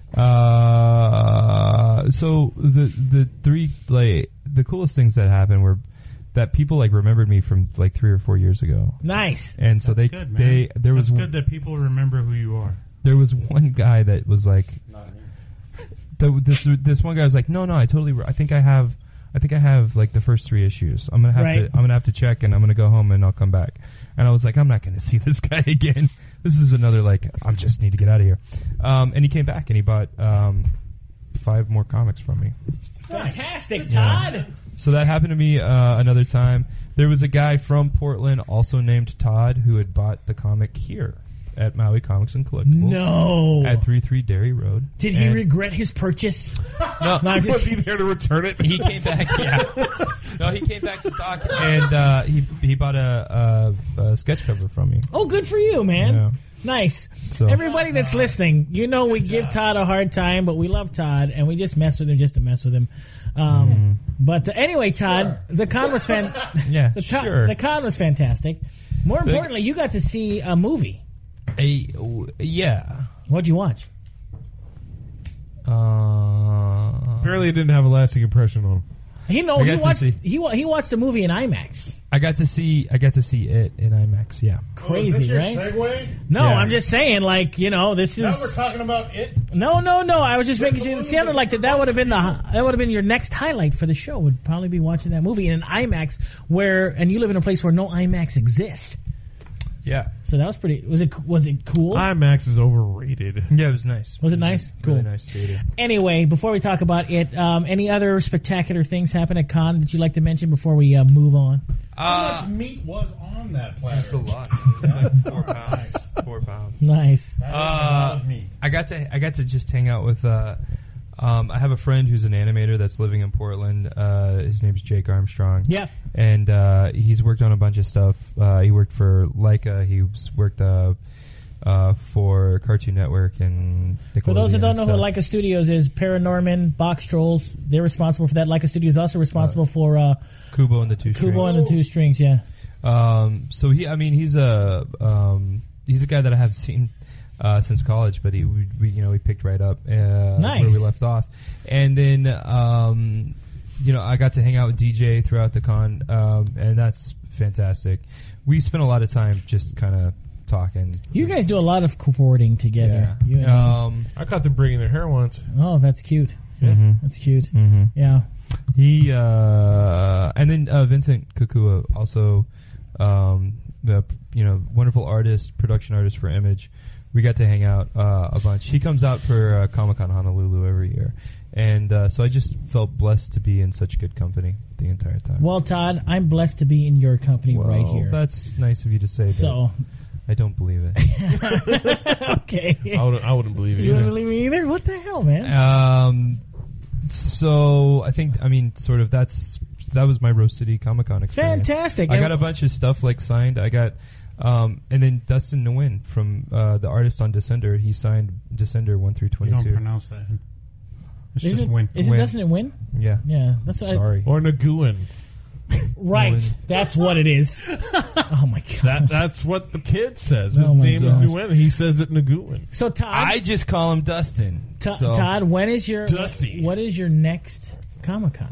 Uh, so the the three like the coolest things that happened were that people like remembered me from like three or four years ago, Nice. and so That's they good, man. they there was That's good that people remember who you are. there was one guy that was like the, this this one guy was like, no no I totally I think I have I think I have like the first three issues. I'm gonna have Right. to I'm gonna have to check and I'm gonna go home and I'll come back. And I was like, I'm not gonna see this guy again. This is another like I just need to get out of here. Um, and he came back and he bought um, five more comics from me. Fantastic, Todd. So that happened to me uh, another time. There was a guy from Portland also named Todd who had bought the comic here at Maui Comics and Collectibles. No. At thirty-three Dairy Road. Did he And- regret his purchase? No, No, I'm just Was he there to return it? he came back. Yeah, no, he came back to talk, and uh, he he bought a, a, a sketch cover from me. Oh, good for you, man. Yeah. Nice. So- Everybody that's listening, you know we give Todd a hard time, but we love Todd, and we just mess with him just to mess with him. Um, But uh, anyway, Todd, the con was fan. Yeah, the, con- sure. the con was fantastic. More importantly, you got to see a movie. A, w- yeah. What'd you watch? Uh, Apparently, it didn't have a lasting impression on him. He know I he got to watched see- he wa- he watched the movie in IMAX. I got to see I got to see it in IMAX. Yeah. Crazy, oh, is this your right? segue? No, Yeah. I'm just saying, like you know, this Now we're is talking about it. no, no, no. I was just making sure. It sounded like that. That would have been the that would have been your next highlight for the show. Would probably be watching that movie in an IMAX, where and you live in a place where no IMAX exists. Yeah. So that was pretty. Was it was it cool? IMAX is overrated. Yeah, it was nice. Was it nice? Really Cool. nice theater. Anyway, before we talk about it, um, any other spectacular things happen at con that you'd like to mention before we uh, move on? How Uh, much meat was on that platter? Just a lot. It was like four pounds. Four pounds. Nice. That is a lot Uh, of meat. I got to I got to just hang out with. Uh, um, I have a friend who's an animator that's living in Portland. Uh, his name's Jake Armstrong. Yeah. and uh, he's worked on a bunch of stuff. Uh, he worked for Leica. He's worked uh, uh, for Cartoon Network and Nickelodeon. For those that don't and know who stuff. Leica Studios is, Paranorman, Box Trolls, they're responsible for that. Leica Studios is also responsible for uh, Kubo and the Two Strings. Kubo and the Two Strings. Yeah. Um, so he, I mean, he's a um, he's a guy that I haven't seen uh, since college, but he, we, we, you know, we picked right up uh, Nice. where we left off, and then um, you know, I got to hang out with D J throughout the con, um, and that's fantastic. We spent a lot of time just kind of talking. You guys do a lot of forwarding together. yeah. You and- um, I caught them bringing their hair once. oh, that's cute. mhm, That's cute. mhm. Yeah. He uh, and then uh, Vincent Kukua also, um, the you know wonderful artist, production artist for Image. We got to hang out uh, a bunch. He comes out for uh, Comic Con Honolulu every year, and uh, so I just felt blessed to be in such good company the entire time. Well, Todd, I'm blessed to be in your company Well, right here. That's nice of you to say. So, but I don't believe it. okay. I wouldn't, I wouldn't believe it You wouldn't either. believe me either? What the hell, man? Um, so I think I mean sort of that's that was my Rose City Comic Con experience. Fantastic. I And- got a bunch of stuff like signed. I got um, and then Dustin Nguyen from uh, the artist on Descender. He signed Descender one through You twenty don't two. pronounce that. It's Isn't just it, win. is it Win. doesn't it win? Yeah. Yeah, that's what I, Sorry. Or Naguin. right. Win. That's what it is. Oh my god. That That's what the kid says. His Oh my name gosh. is Nguyen. He says it Naguin. So Todd, I just call him Dustin. To- so, Todd, when is your Dusty. what is your next Comic Con?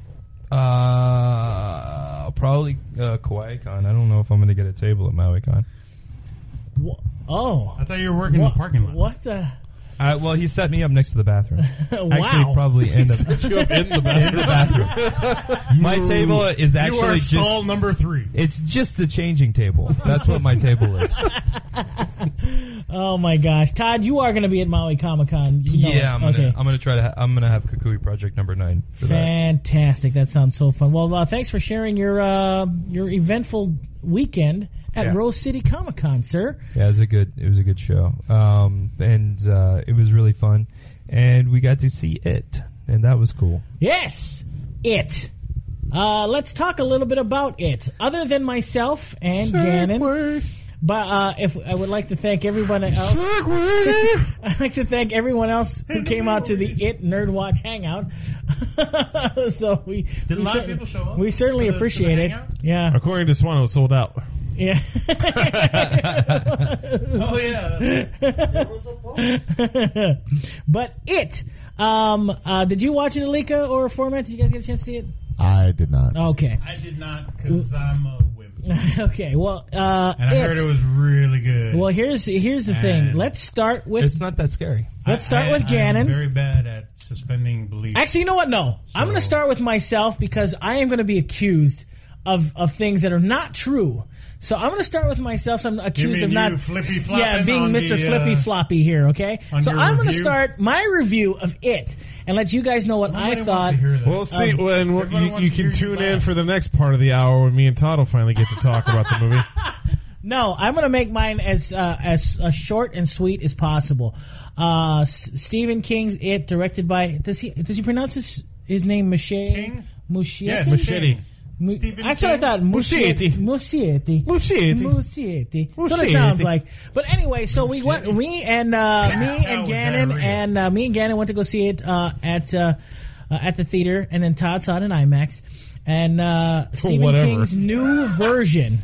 Uh, probably uh, Kawaii Con. I don't know if I'm going to get a table at Maui Con. Wha- Oh, I thought you were working in what, the parking lot. what the? Uh, well, he set me up next to the bathroom. Wow. Actually, probably end up in the bathroom. in the bathroom. My table is You actually are just stall number three. it's just the changing table. That's what my table is. Oh my gosh, Todd, you are going to be at Maui Comic Con. You know Yeah, it. I'm gonna okay. I'm gonna try to ha- I'm gonna have Kukui Project number nine for that. Fantastic. That sounds so fun. Well, uh, thanks for sharing your uh, your eventful weekend at Yeah. Rose City Comic Con, sir. Yeah, it was a good it was a good show, um, and uh, it was really fun, and we got to see it, and that was cool. Yes, it. Uh, let's talk a little bit about it. Other than myself and Gannon, but uh, if I would like to thank everyone else. I'd like to thank everyone else who came out to the It Nerd Watch Hangout. So we Did a we, lot of cer- people show up we certainly to the- to the appreciate it. hangout? Yeah, According to Swan, it was sold out. yeah. Oh yeah. But it. Um, uh, did you watch it, Alika, or Format? Did you guys get a chance to see it? I did not. Okay. I did not because I'm a women, Okay. Well, uh, and I heard it was really good. Well, here's here's the thing. And- Let's start with. It's not that scary. let's start I, with I, Gannon. I'm very bad at suspending belief. Actually, you know what? No, I'm going to So- start with myself because I am going to be accused of of things that are not true. So I'm going to start with myself. So I'm accused mean of not, you flippy flopping yeah, being on Mister the, uh, Flippy Floppy here. Okay, on so your I'm going to review? start my review of it and let you guys know what Nobody I wants thought. to hear that. Well, see, Um, when everybody you, wants you to can hear you tune in laugh. for the next part of the hour when me and Todd will finally get to talk about the movie. No, I'm going to make mine as uh, as uh, short and sweet as possible. Uh, S- Stephen King's It, directed by does he does he pronounce his his name Muschietti? King? Muschietti? Yes, Machete. Mu- Stephen That's what I King? thought. Muschietti. Muschietti. Muschietti. Muschietti. That's what it Muschietti. sounds like. But anyway, so we went. Me and uh, me Cow and with Gannon diarrhea. and uh, me and Gannon went to go see it uh, at uh, uh, at the theater, and then Todd saw it in IMAX. And uh, Stephen Whatever. King's new version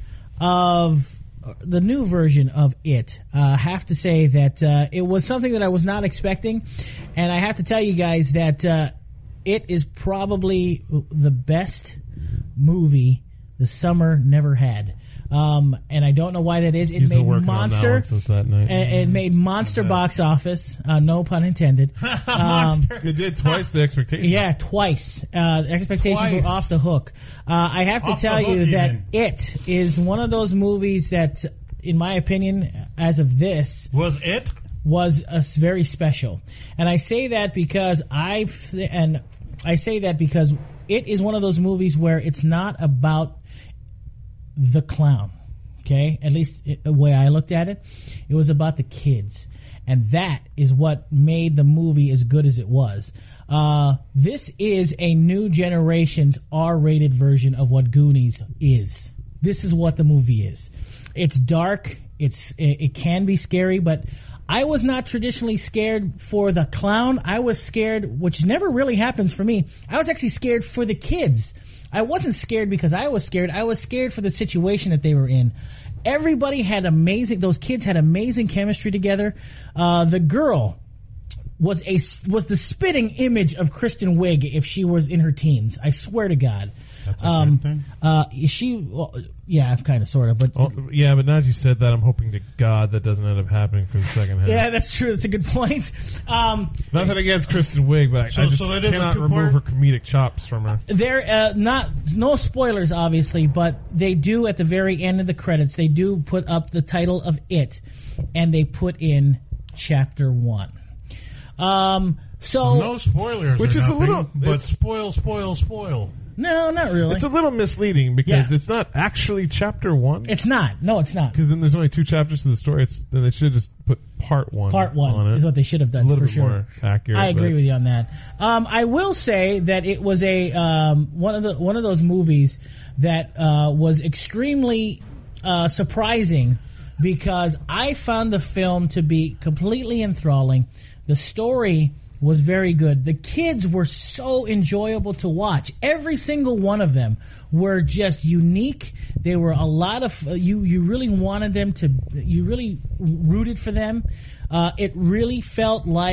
of the new version of it. I uh, have to say that uh, it was something that I was not expecting, and I have to tell you guys that uh, it is probably the best movie the summer never had. Um, and I don't know why that is. It He's been made working on that monster. one since that night. It, it made monster box office. Uh, no pun intended. Um, Monster. It did twice the expectation. yeah, twice. Uh, the expectations Twice. were off the hook. Uh, I have to Off the tell you hook, that even. it is one of those movies that, in my opinion, as of this, Was it? was a s- very special. And I say that because I and I say that because it is one of those movies where it's not about the clown. Okay, at least it, the way I looked at it, it was about the kids, and that is what made the movie as good as it was. Uh, this is a new generation's R-rated version of what Goonies is. This is what the movie is. It's dark. It's it, it can be scary, but I was not traditionally scared for the clown. I was scared, which never really happens for me. I was actually scared for the kids. I wasn't scared because I was scared. I was scared for the situation that they were in. Everybody had amazing, those kids had amazing chemistry together. Uh, the girl was a, was the spitting image of Kristen Wiig if she was in her teens. I swear to God. That's a Um, good thing. Uh, she, well, yeah, kind of, sort of, but Oh, yeah, but now that you said that, I'm hoping to God that doesn't end up happening for the second half. yeah, that's true. That's a good point. Um, Nothing against Kristen Wiig, but I, So- I just so it is a cannot two-part? remove her comedic chops from her. There, uh, not no spoilers, obviously, but they do at the very end of the credits. They do put up the title of it, and they put in chapter one. Um, so No spoilers, Which or is a nothing, little- but it's- spoil, spoil, spoil. no, not really. It's a little misleading because Yeah. it's not actually chapter one. It's not. No, it's not. Because then there's only two chapters to the story. It's then they should just put part one. Part one on it. is what they should have done a little for bit sure. more accurate. I agree but- with you on that. Um, I will say that it was a um, one of the one of those movies that uh, was extremely uh, surprising because I found the film to be completely enthralling. The story was very good. The kids were so enjoyable to watch. Every single one of them were just unique. They were a lot of uh, you. You really wanted them to. You really rooted for them. Uh, it really felt like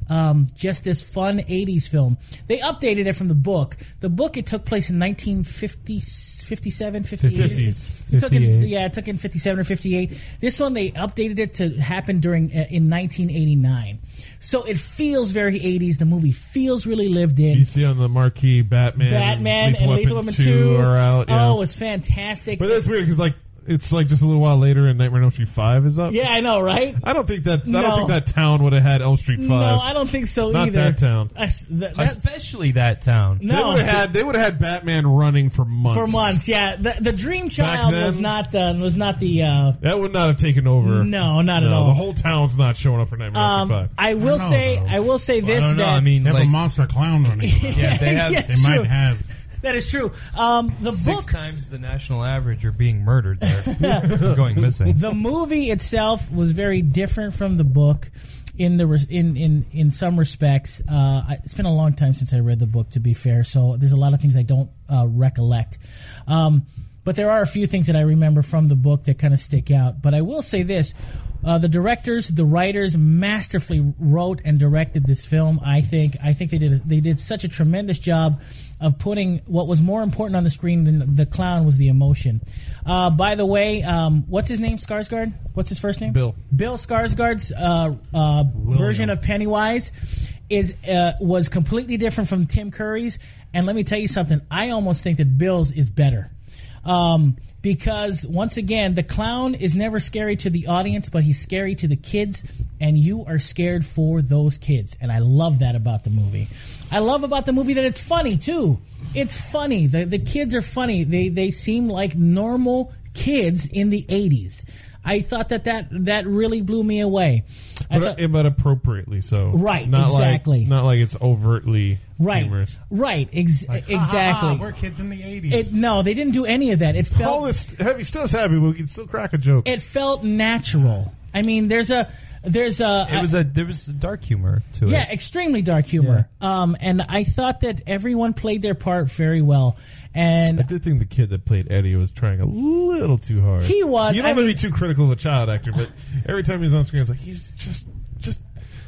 um, just this fun eighties film. They updated it from the book. The book, it took place in nineteen fifty, fifty-seven, fifty-eight. fifties. It took in, fifty-eight. yeah, it took in fifty-seven or fifty-eight. This one, they updated it to happen during uh, in nineteen eighty-nine. So it feels very eighties. The movie feels really lived in. You see on the marquee Batman, Batman Lethal and Weapon Lethal Weapon two two are out. Yeah. Oh, it was fantastic. But that's weird because like it's like just a little while later, and Nightmare on Elm Street five is up. Yeah, I know, right? I don't think that. I No. don't think that town would have had Elm Street five. No, I don't think so Not either. that town. I s- th- that's- Especially that town. They no, would have had. They would have had Batman running for months. for months. Yeah, the, the Dream Child then? was not the was not the. Uh, That would not have taken over. No, not at No, all. The whole town's not showing up for Nightmare on Elm um, Street five. I will I know, say, though. I will say I this. don't know. that, I mean, They have like, a monster clown running around. yeah, they have Yeah, They it's might true. have. That is true. Um, the six book, times the national average are being murdered there, going missing. the movie itself was very different from the book in the res- in in in some respects. Uh, I, it's been a long time since I read the book, to be fair, so there's a lot of things I don't uh, recollect. Um, but there are a few things that I remember from the book that kind of stick out. But I will say this. Uh, the directors, the writers, masterfully wrote and directed this film. I think. I think they did. A, they did such a tremendous job of putting what was more important on the screen than the clown was the emotion. Uh, by the way, um, what's his name? Skarsgård. What's his first name? Bill. Bill Skarsgård's uh, uh, version of Pennywise is uh, was completely different from Tim Curry's. And let me tell you something. I almost think that Bill's is better. Um, because once again, the clown is never scary to the audience, but he's scary to the kids, and you are scared for those kids. And I love that about the movie. I love about the movie that it's funny too. It's funny. The the kids are funny. They they seem like normal kids in the eighties. I thought that that, that really blew me away. I But, thought, uh, but appropriately so. Right, Not exactly. Like, not like it's overtly right, humorous. right, ex- Like, ha, ha, exactly. ha, we're kids in the eighties. It no, they didn't do any of that. It felt All this heavy stuff's happy, but we can still crack a joke. it felt natural. I mean, there's a there's a It was a there was a dark humor to it. yeah, extremely dark humor. Um, and I thought that everyone played their part very well. I And did think the kid that played Eddie was trying a little too hard. He was, You don't I want to mean- be too critical of a child actor, but every time he's on screen, it's like he's just just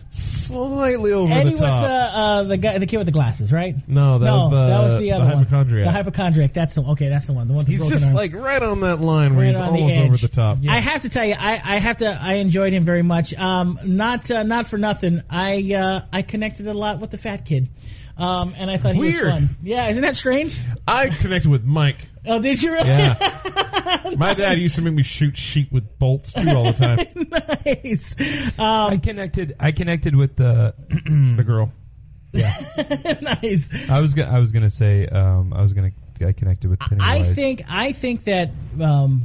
slightly over Eddie the was top. the uh, the guy, the kid with the glasses, right? No, that no, was the that was the other one. hypochondriac. The hypochondriac. That's the okay. That's the one. The one. With the He's broken just arm. like right on that line where Right he's on the almost edge. over the top. I have to tell you, I, I have to. I enjoyed him very much. Um, not uh, not for nothing. I uh, I connected a lot with the fat kid, um, and I thought he Weird. was fun. Yeah, isn't that strange? I connected with Mike. Oh, did you really? Yeah. My dad used to make me shoot sheep with bolts too all the time. Nice. I Um, connected. I connected with the. The girl. nice. I was gonna. I was gonna say. Um, I was gonna. I connected with Pennywise. I think. I think that. Um,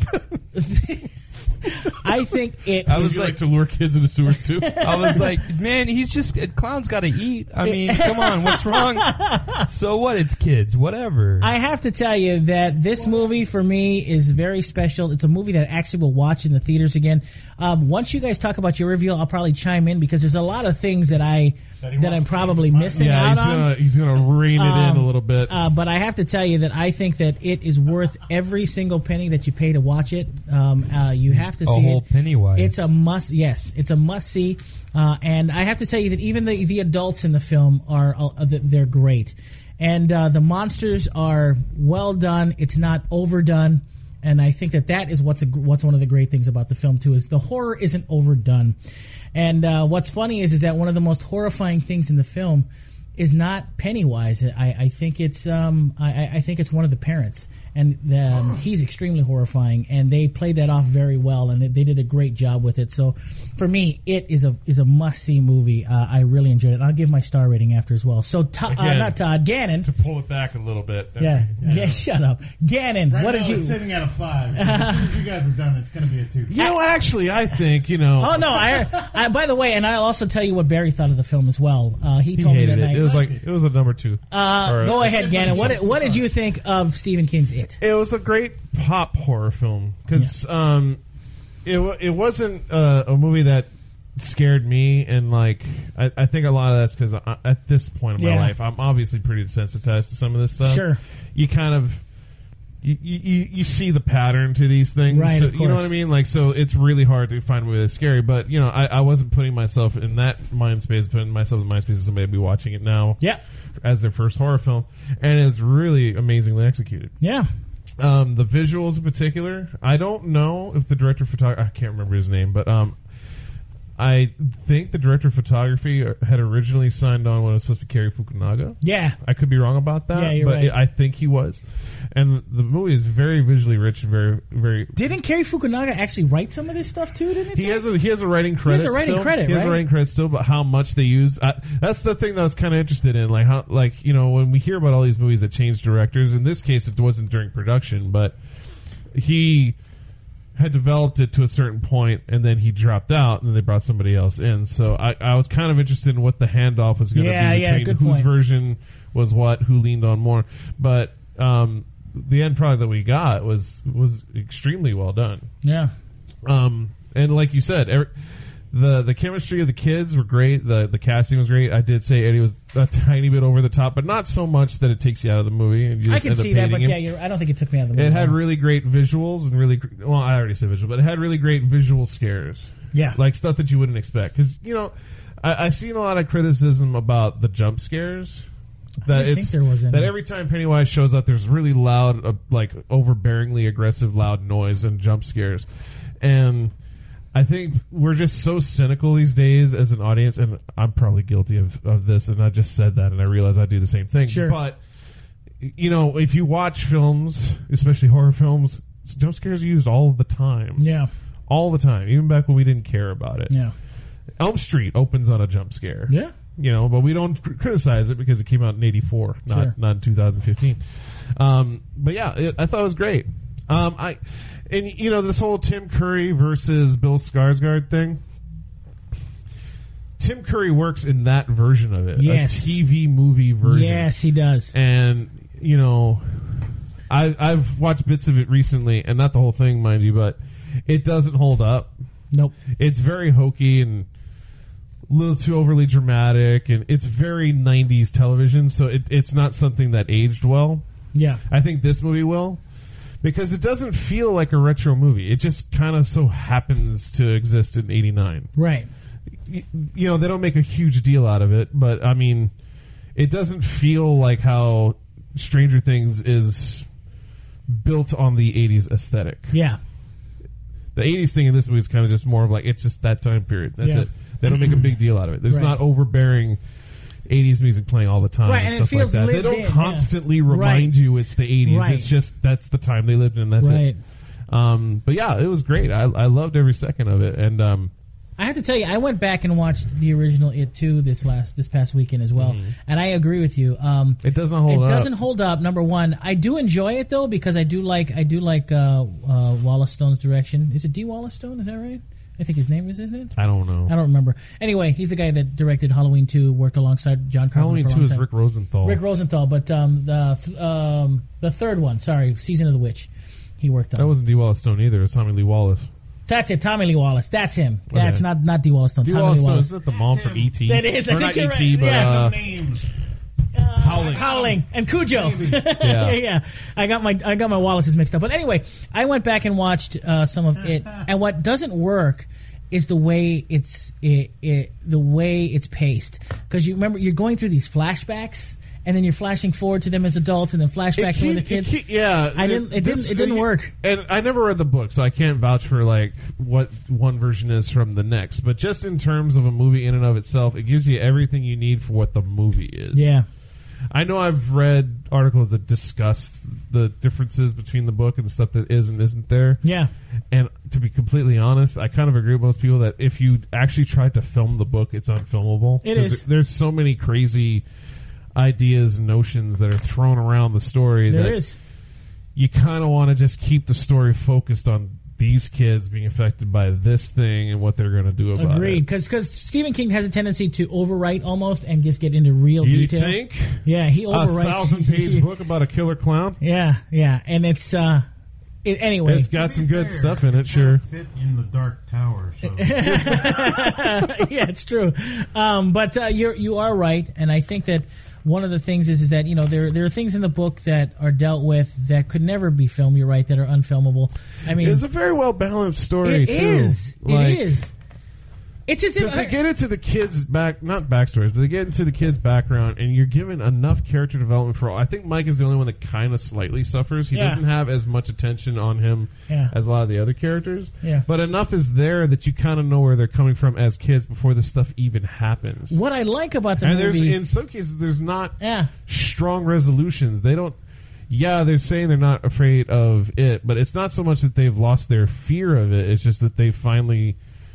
I think it. I Would was you like, like- to lure kids into sewers too? I was like, man, he's just a clown's got to eat. I mean, come on, what's wrong? So what? It's kids, whatever. I have to tell you that this movie for me is very special. It's a movie that I actually will watch in the theaters again. Um, once you guys talk about your review, I'll probably chime in because there's a lot of things that I That he that I'm wants to probably change. missing yeah, out he's on. gonna he's gonna rein it Um, in a little bit. Uh, but I have to tell you that I think that it is worth every single penny that you pay to watch it. Um, uh, you have to a see whole it. Pennywise. It's a must. Yes, it's a must see. Uh, and I have to tell you that even the the adults in the film are uh, they're great, and uh, the monsters are well done. It's not overdone. And I think that that is what's a, what's one of the great things about the film too is the horror isn't overdone. And uh, what's funny is is that one of the most horrifying things in the film is not Pennywise. I, I think it's um I, I think it's one of the parents, and um, he's extremely horrifying. And they played that off very well, and they, they did a great job with it. So for me, it is a is a must see movie. Uh, I really enjoyed it. I'll give my star rating after as well. So to, uh, Again. not Todd Gannon. to pull it back a little bit. Yeah, yeah, shut up, Gannon. Right what now did you? it's sitting at a five. As soon as you guys are done, it's going to be a two. You know, actually, I think you know. Oh no! I, I by the way, and I'll also tell you what Barry thought of the film as well. Uh, he, he told me hated that it. night. It was like it was a number two. uh, Or a- go ahead, Gannon. What did- what did you think of Stephen King's It? It was a great pop horror film because um, it wa- it wasn't uh, a movie that scared me, and like I, I think a lot of that's because at this point in my Yeah. life, I'm obviously pretty desensitized to some of this stuff. Sure. You kind of you, you you see the pattern to these things, Right, so, of you know course. what I mean? Like, so it's really hard to find a movie that's scary. But you know, I, I wasn't putting myself in that mind space, putting myself in the mind space of somebody to be watching it now, Yeah. as their first horror film, and it's really amazingly executed. Yeah. Um, the visuals in particular, I don't know if the director of photography, I can't remember his name, but um, I think the director of photography had originally signed on when it was supposed to be Cary Fukunaga. Yeah. I could be wrong about that, Yeah, you're but right. it, I think he was. And the movie is very visually rich and very, very. Didn't Cary Fukunaga actually write some of this stuff too? Didn't it? He say? has a he has a writing credit. a writing still. credit, He has right? a writing credit still, but how much they use. I, that's the thing that I was kind of interested in. Like how, like you know, when we hear about all these movies that change directors. In this case, it wasn't during production, but he had developed it to a certain point, and then he dropped out, and then they brought somebody else in. So I, I was kind of interested in what the handoff was going to Yeah, be yeah, between good whose point. version was what, who leaned on more. But um, the end product that we got was was extremely well done. Yeah. Um, and like you said, every, the the chemistry of the kids were great. The the casting was great. I did say Eddie was a tiny bit over the top, but not so much that it takes you out of the movie. And you I just can end up see that, hating but him. yeah, you're, I don't think it took me out of the movie. It had no. really great visuals and really gr- well. I already said visual, but it had really great visual scares. Yeah. like stuff that you wouldn't expect. Because you know, I, I've seen a lot of criticism about the jump scares. That didn't it's think there was any. that every time Pennywise shows up, there's really loud, uh, like overbearingly aggressive, loud noise and jump scares, and I think we're just so cynical these days as an audience, and I'm probably guilty of, of this, and I just said that, and I realize I do the same thing. Sure. But, you know, if you watch films, especially horror films, jump scares are used all the time. Yeah. All the time, even back when we didn't care about it. Yeah. Elm Street opens on a jump scare. Yeah. You know, but we don't cr- criticize it because it came out in eighty-four, not Sure. not in two thousand fifteen. Um, but yeah, it, I thought it was great. Um, I and you know this whole Tim Curry versus Bill Skarsgård thing. Tim Curry works in that version of it, Yes. a T V movie version. Yes, he does. And you know, I I've watched bits of it recently, and not the whole thing, mind you, but it doesn't hold up. Nope. It's very hokey and a little too overly dramatic, and it's very nineties television, so it, it's not something that aged well. Yeah. I think this movie will, because it doesn't feel like a retro movie. It just kind of so happens to exist in eighty-nine. Right. You, you know, they don't make a huge deal out of it, but I mean, it doesn't feel like how Stranger Things is built on the eighties aesthetic. Yeah. The eighties thing in this movie is kind of just more of like, it's just that time period. That's Yeah. it. They don't make a big deal out of it. There's Right. not overbearing eighties music playing all the time Right, and, and it stuff like feels that. They lived don't in, yeah. constantly remind Right. you it's the eighties. Right. It's just that's the time they lived in, and that's Right. it. Um, but yeah, it was great. I, I loved every second of it. And um, I have to tell you, I went back and watched the original It too this last this past weekend as well, and I agree with you. Um, it doesn't hold it up. doesn't hold up. Number one, I do enjoy it though because I do like I do like uh, uh, Wallace Stone's direction. Is it D. Wallace Stone? Is that right? I think his name is, isn't it? I don't know. I don't remember. Anyway, he's the guy that directed Halloween two, worked alongside John Carpenter Halloween for a two long is time. Rick Rosenthal. Rick Rosenthal, but um, the th- um, the third one, sorry, Season of the Witch, he worked on. That wasn't D. Wallace Stone either. It was Tommy Lee Wallace. That's it, Tommy Lee Wallace. That's him. That's Okay. not not D. Wallace Stone. D. Tommy Wallace Lee Stone, Wallace. isn't that the mom from E T? That is, I Or think not you're E T, right. but Yeah. uh, Names. Uh, Howling. Howling and Cujo. Yeah. yeah, yeah. I got my I got my Wallaces mixed up. But anyway, I went back and watched uh, some of it, and what doesn't work is the way it's it, it the way it's paced. Because you remember you're going through these flashbacks, and then you're flashing forward to them as adults, and then flashbacks to when they're keep- kids. it keep- yeah, I didn't- it this- didn't- it didn't work. And I never read the book, so I can't vouch for like what one version is from the next. But just in terms of a movie in and of itself, it gives you everything you need for what the movie is. Yeah. I know I've read articles that discuss the differences between the book and the stuff that is and isn't there. Yeah. And to be completely honest, I kind of agree with most people that if you actually tried to film the book, it's unfilmable. It 'Cause is. There's so many crazy ideas and notions that are thrown around the story There that is. you kind of want to just keep the story focused on these kids being affected by this thing and what they're going to do about Agreed. it. Because Stephen King has a tendency to overwrite almost and just get into real You detail. think? Yeah, he A overwrites. thousand-page book about a killer clown? Yeah, yeah, and it's uh, it, anyway. It's got some good Fair, stuff in it, it's sure. not fit in the Dark Tower. So. Yeah, it's true. Um, but uh, you're you are right, and I think that one of the things is is that you know there there are things in the book that are dealt with that could never be filmed. You're right, that are unfilmable. I mean, It's a very well balanced story. it too. is. Like, it is. It's as if Because they get into the kids' back, not backstories, but they get into the kids' background, and you're given enough character development for all. I think Mike is the only one that kind of slightly suffers. He Yeah. doesn't have as much attention on him Yeah. as a lot of the other characters. Yeah. But enough is there that you kind of know where they're coming from as kids before this stuff even happens. what I like about the and there's movie. in some cases there's not yeah. strong resolutions. They don't. Yeah, they're saying they're not afraid of it, but it's not so much that they've lost their fear of it. It's just that they finally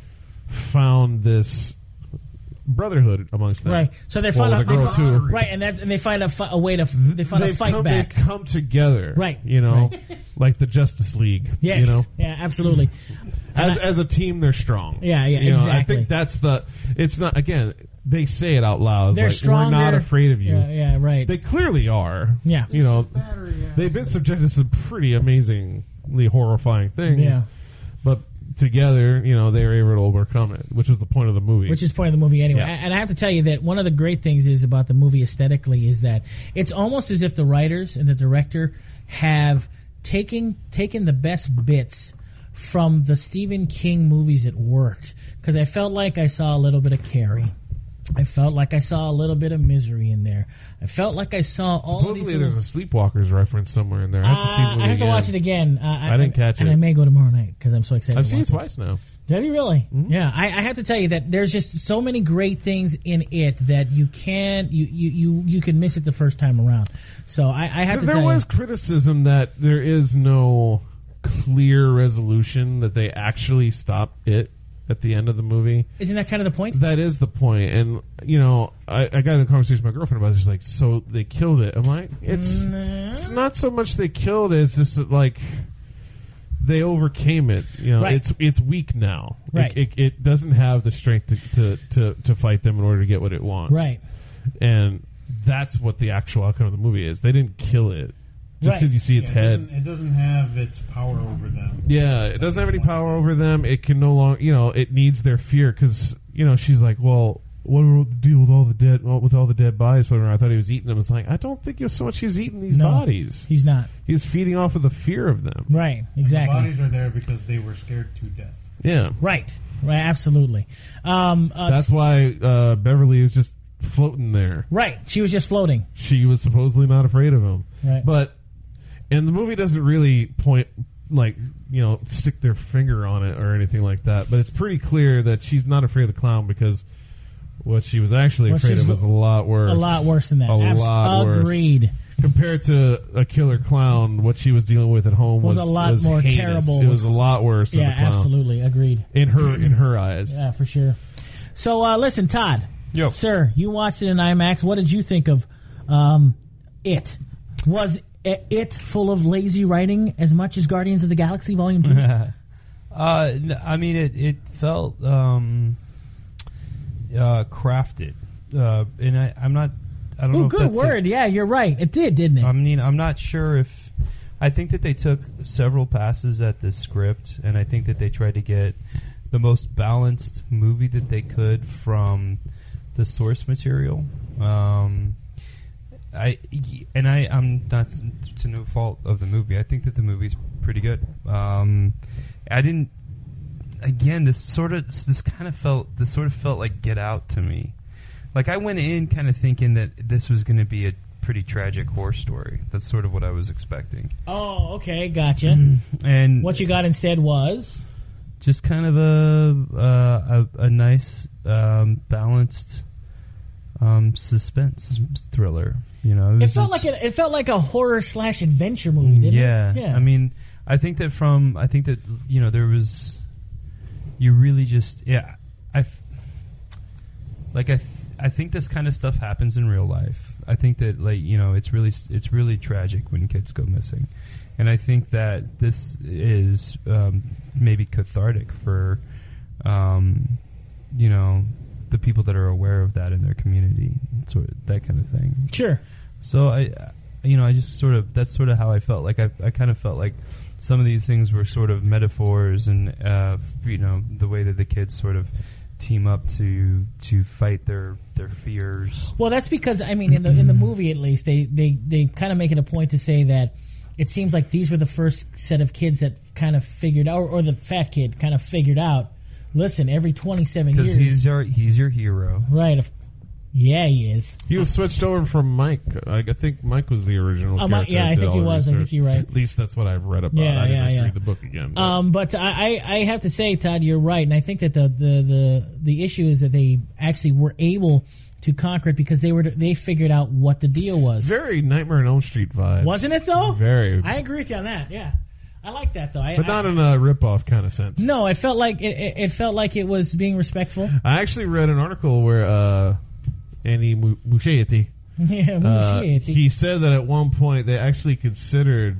found this brotherhood amongst them. Right. So they Well, find the out they girl fi- too. right, and that's and they find a, fi- a way to f- they find a They've fight come, back. They come together, Right. You know, Right. like the Justice League. Yes. You know, Yeah. Absolutely. as And I- as a team, they're strong. Yeah, yeah, You know, I exactly. think that's the. It's not again. They say it out loud. They're like, strong. We're not they're- afraid of you. Yeah. Yeah. Right. They clearly are. Yeah. You know, Battery, yeah. they've been subjected to some pretty amazingly horrifying things. Yeah. But together, you know, they were able to overcome it, which was the point of the movie. Which is the point of the movie anyway. Yeah. And I have to tell you that one of the great things is about the movie aesthetically is that it's almost as if the writers and the director have taken taken the best bits from the Stephen King movies that worked. Because I felt like I saw a little bit of Carrie. I felt like I saw a little bit of Misery in there. I felt like I saw all of these Supposedly little- there's a Sleepwalkers reference somewhere in there. I have to see the Uh, movie I have to again. watch it again. Uh, I, I didn't catch and it. I may go tomorrow night because I'm so excited. I've to seen it watch twice now. Have you really? Mm-hmm. Yeah, I, I have to tell you that there's just so many great things in it that you can't you you you, you can miss it the first time around. So I, I have to There tell was you, criticism that there is no clear resolution that they actually stop it at the end of the movie. isn't that kind of the point? That is the point. And, you know, I, I got in a conversation with my girlfriend about it. She's like, so they killed it. I'm like, it's, Nah. it's not so much they killed it. It's just that, like, they overcame it. You know, Right. it's it's weak now. It- Right. It, it doesn't have the strength to, to, to, to fight them in order to get what it wants. Right. And that's what the actual outcome of the movie is. They didn't kill it just Right. because you see its Yeah, it, head. doesn't, it doesn't have its power over them. Yeah, it doesn't have any power over them. It can no longer, you know, it needs their fear because, you know, she's like, well, what will the deal with all the dead, well, with all the dead bodies? Whatever. I thought he was eating them. It's like, I don't think it was so much he's eating these No. bodies. He's not. He's feeding off of the fear of them. Right. The Exactly. bodies are there because they were scared to death. Yeah. Right. Right. Absolutely. Um, uh, That's why uh, Beverly was just floating there. right. She was just floating. She was supposedly not afraid of him. Right. But, and the movie doesn't really point, like, you know, stick their finger on it or anything like that. But it's pretty clear that she's not afraid of the clown because what she was actually What afraid she's of was a lot worse. A lot worse than that. A Abs- lot worse. Agreed. Compared to a killer clown, what she was dealing with at home Was was, a lot was more heinous. terrible. It was a lot worse than Yeah. the clown. Absolutely. Agreed. In her, in her eyes. Yeah. For sure. So uh, listen, Todd. Yo. Sir, you watched it in IMAX. What did you think of um, it? Was it, it full of lazy writing as much as Guardians of the Galaxy Volume two? uh, n- I mean, it it felt um, uh, crafted, uh, and I, I'm not. I don't know. Oh, if good that's a- word. Yeah, you're right. It did, didn't it? I mean, I'm not sure if. I think that they took several passes at this script, and I think that they tried to get the most balanced movie that they could from the source material. Um, I and I, I'm not s- to no fault of the movie. I think that the movie's pretty good. Um, I didn't. Again, this sort of this kind of felt this sort of felt like Get Out to me. Like I went in kind of thinking that this was going to be a pretty tragic horror story. That's sort of what I was expecting. Oh, okay, gotcha. And What you got instead was just kind of a uh, a, a nice um, balanced um, suspense thriller. You know, it was felt just- like a, it felt like a horror slash adventure movie, didn't yeah. it? Yeah. I mean, I think that from I think that you know there was you really just yeah I f- like I th- I think this kind of stuff happens in real life. I think that like you know it's really it's really tragic when kids go missing, and I think that this is um, maybe cathartic for um, you know the people that are aware of that in their community, sort of that kind of thing. Sure. So I, you know, I just sort of that's sort of how I felt. Like I, I kind of felt like some of these things were sort of metaphors, and uh, you know, the way that the kids sort of team up to to fight their their fears. Well, that's because I mean, in the in the movie at least, they they they kind of make it a point to say that it seems like these were the first set of kids that kind of figured out, or, or the fat kid kind of figured out. Listen, every twenty-seven years, Because he's your he's your hero. right? If, yeah, he is. He was switched over from Mike. I, I think Mike was the original Oh, Mike- character. yeah, I did think all he the was. I think research. you're right. At least that's what I've read about. Yeah, I didn't yeah, actually yeah. read the book again. but- Um, but I, I I have to say, Todd, you're right, and I think that the, the, the, the issue is that they actually were able to conquer it because they were they figured out what the deal was. Very Nightmare on Elm Street vibe. Wasn't it though? Very. I agree with you on that. Yeah, I like that though. I, but I, not in a rip-off kind of sense. No, it felt like it, it, it felt like it was being respectful. I actually read an article where uh, Annie Mu- Muschietti, Yeah, uh, shit. he said that at one point they actually considered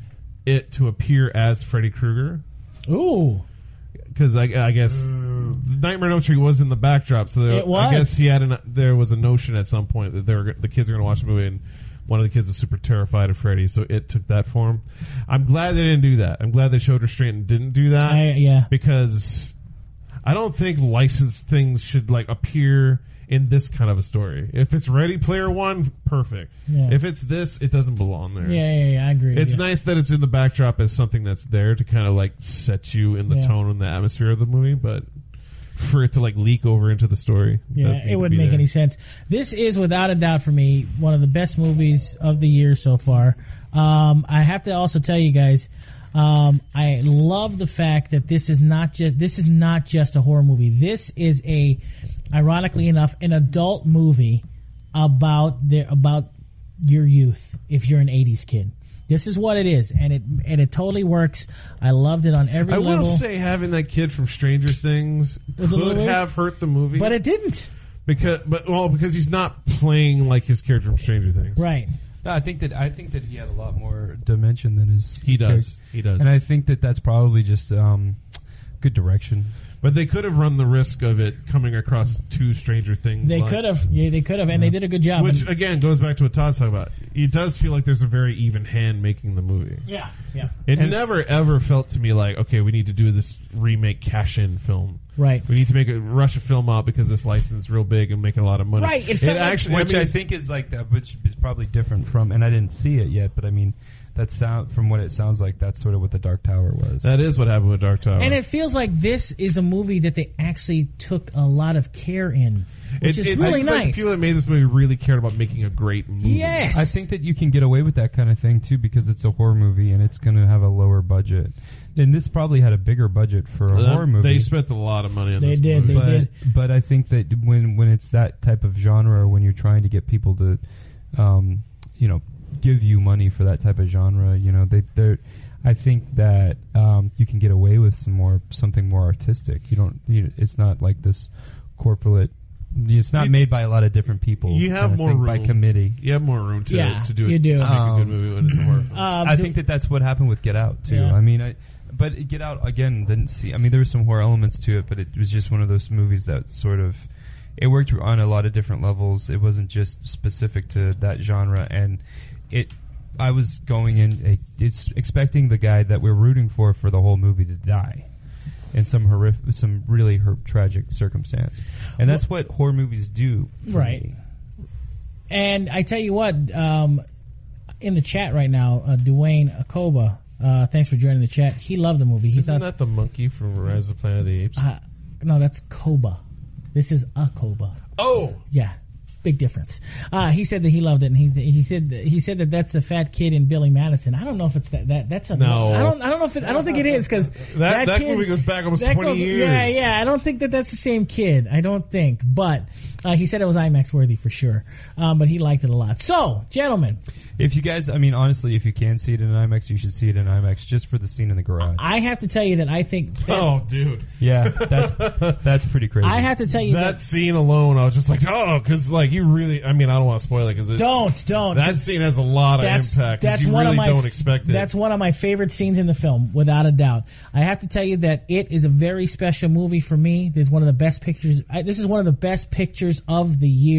it to appear as Freddy Krueger. Ooh, Because I, I guess Nightmare on Elm Street was in the backdrop, so there, It was. I guess he had an, there was a notion at some point that they were, the kids are going to watch the movie, and one of the kids was super terrified of Freddy, so it took that form. I'm glad they didn't do that. I'm glad they showed restraint and didn't do that. I, yeah. Because I don't think licensed things should like appear in this kind of a story. If it's Ready Player One, perfect. Yeah. If it's this, it doesn't belong there. Yeah, yeah, yeah, I agree. It's yeah. nice that it's in the backdrop as something that's there to kind of like set you in the Yeah. tone and the atmosphere of the movie, but for it to like leak over into the story, Yeah, does need it to wouldn't be make there. any sense. This is, without a doubt, for me, one of the best movies of the year so far. Um, I have to also tell you guys, um, I love the fact that this is not just this is not just a horror movie. This is a, ironically enough, an adult movie about the about your youth. If you're an eighties kid, this is what it is, and it and it totally works. I loved it on every I level. will say having that kid from Stranger Things Was a could little weird. have hurt the movie, but it didn't. because but well because he's not playing like his character from Stranger Things. Right. No, I think that I think that he had a lot more dimension than his. He does. character. He does. And I think that that's probably just um, good direction. But they could have run the risk of it coming across two Stranger Things. They like- could have. Yeah, they could have, and they did a good job. Which And- again goes back to what Todd's talking about. It does feel like there's a very even hand making the movie. yeah, yeah. It And- never ever felt to me like, okay, we need to do this remake cash-in film. Right. We need to make a rush a film out because this license is real big and making a lot of money. Right, it felt like- actually, Which I, mean, think is like that, which is probably different from, and I didn't see it yet, but I mean, that sound from what it sounds like, that's sort of what the Dark Tower was. that is what happened with Dark Tower. And it feels like this is a movie that they actually took a lot of care in, which It- is it's really like, like the nice. people that made this movie really cared about making a great movie. Yes. I think that you can get away with that kind of thing too because it's a horror movie and it's going to have a lower budget. And this probably had a bigger budget for a Uh, horror movie. They spent a lot of money on They this did, movie. they but, did. but I think that when when it's that type of genre, when you're trying to get people to, um, you know, give you money for that type of genre, you know, they they're. I think that um, you can get away with some more something more artistic. You don't. You, it's not like this corporate. It's not You- made by a lot of different people. You have kinda more thing, room by committee. You have more room to, Yeah, to do it. you do. To make a Um, good movie when it's a horror film. Um, I do- think that that's what happened with Get Out too. Yeah. I mean, I but Get Out again didn't see. I mean, there were some horror elements to it, but it was just one of those movies that sort of it worked on a lot of different levels. It wasn't just specific to that genre, and it. I was going in, a, it's expecting the guy that we're rooting for for the whole movie to die in some horrific, some really her- tragic circumstance, and that's what horror movies do. for Right. me. And I tell you what, um, in the chat right now, uh, Dwayne Akoba, uh, thanks for joining the chat. He loved the movie. He Isn't thought, that the monkey from Rise of the Planet of the Apes? uh, no, that's Koba. This is Akoba. oh! Yeah, big difference. Uh, he said that he loved it, and he he said that, he said that that's the fat kid in Billy Madison. I don't know if it's that that that's a No. I don't I don't know if it, I don't think it is because That- that movie goes back almost twenty years. Yeah, yeah. I don't think that that's the same kid. I don't think, but uh, he said it was IMAX worthy for sure. Um, but he liked it a lot. So, gentlemen, If you guys, I mean, honestly, if you can see it in IMAX, you should see it in IMAX just for the scene in the garage. I have to tell you that I think that, Oh, dude. Yeah, that's that's pretty crazy. I have to tell you That that, scene alone, I was just like, oh, because like you really, I mean, I don't want to spoil it because don't don't that 'cause scene has a lot of that's impact. 'cause that's you one really of my don't expect it. That's one of my favorite scenes in the film, without a doubt. I have to tell you that it is a very special movie for me. There's one of the best pictures. I, this is one of the best pictures of the year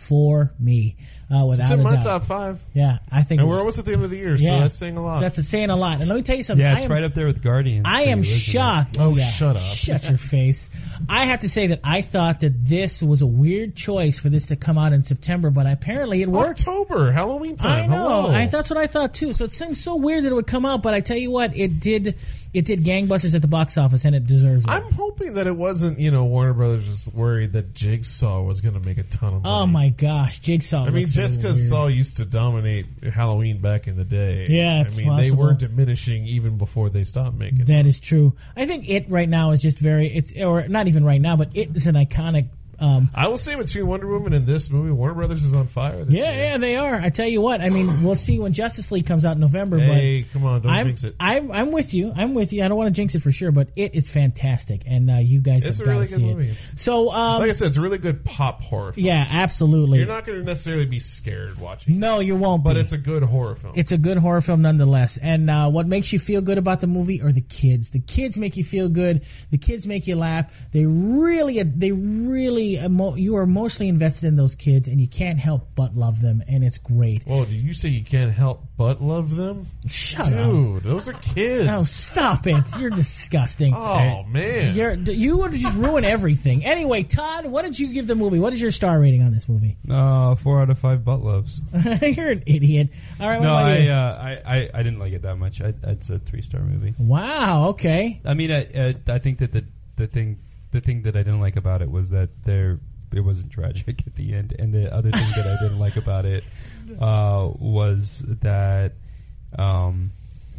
for me, uh, without It's in a my doubt. top five. Yeah, I think. And it we're was- almost at the end of the year, so Yeah. that's saying a lot. That's saying a lot. And let me tell you something. Yeah, I it's am, right up there with Guardians. I too, am isn't it? shocked. Oh, yeah. shut up. Shut your face. I have to say that I thought that this was a weird choice for this to come out in September, but apparently it worked. October, Halloween time. I know. Hello. I, that's what I thought too. So it seems so weird that it would come out, but I tell you what, it did. It did gangbusters at the box office, and it deserves it. I'm hoping that it wasn't, you know, Warner Brothers was worried that Jigsaw was going to make a ton of money. oh my gosh, Jigsaw. I mean, looks just so because weird. Saw used to dominate Halloween back in the day. Yeah, it's I mean, they possible. were diminishing even before they stopped making. That is true. I think it right now is just very. It's or not even right now, but it is an iconic. Um, I will say between Wonder Woman and this movie, Warner Brothers is on fire. This yeah, year. yeah, they are. I tell you what. I mean, we'll see when Justice League comes out in November. Hey, but come on, don't I'm, jinx it. I'm, I'm with you. I'm with you. I don't want to jinx it for sure, but it is fantastic, and uh, you guys It's have a got really to good see movie. it. So, um, Like I said, it's a really good pop horror film. yeah, absolutely. You're not going to necessarily be scared watching it, no, you won't. but be. it's a good horror film. It's a good horror film nonetheless. And uh, what makes you feel good about the movie are the kids. The kids make you feel good. The kids make you laugh. They really, they really, emo- you are mostly invested in those kids, and you can't help but love them, and it's great. Whoa, did you say you can't help but love them? Shut up. Dude, those are kids. Oh, stop it. You're disgusting. Oh, man. You're, you would just ruin everything. Anyway, Todd, what did you give the movie? What is your star rating on this movie? Uh, four out of five butt loves. You're an idiot. All right, what No, about I, you? uh, I, I, I didn't like it that much. I, it's a three star movie. Wow, okay. I mean, I, I, I think that the the thing the thing that I didn't like about it was that there it wasn't tragic at the end, and the other thing that I didn't like about it uh, was that. Um,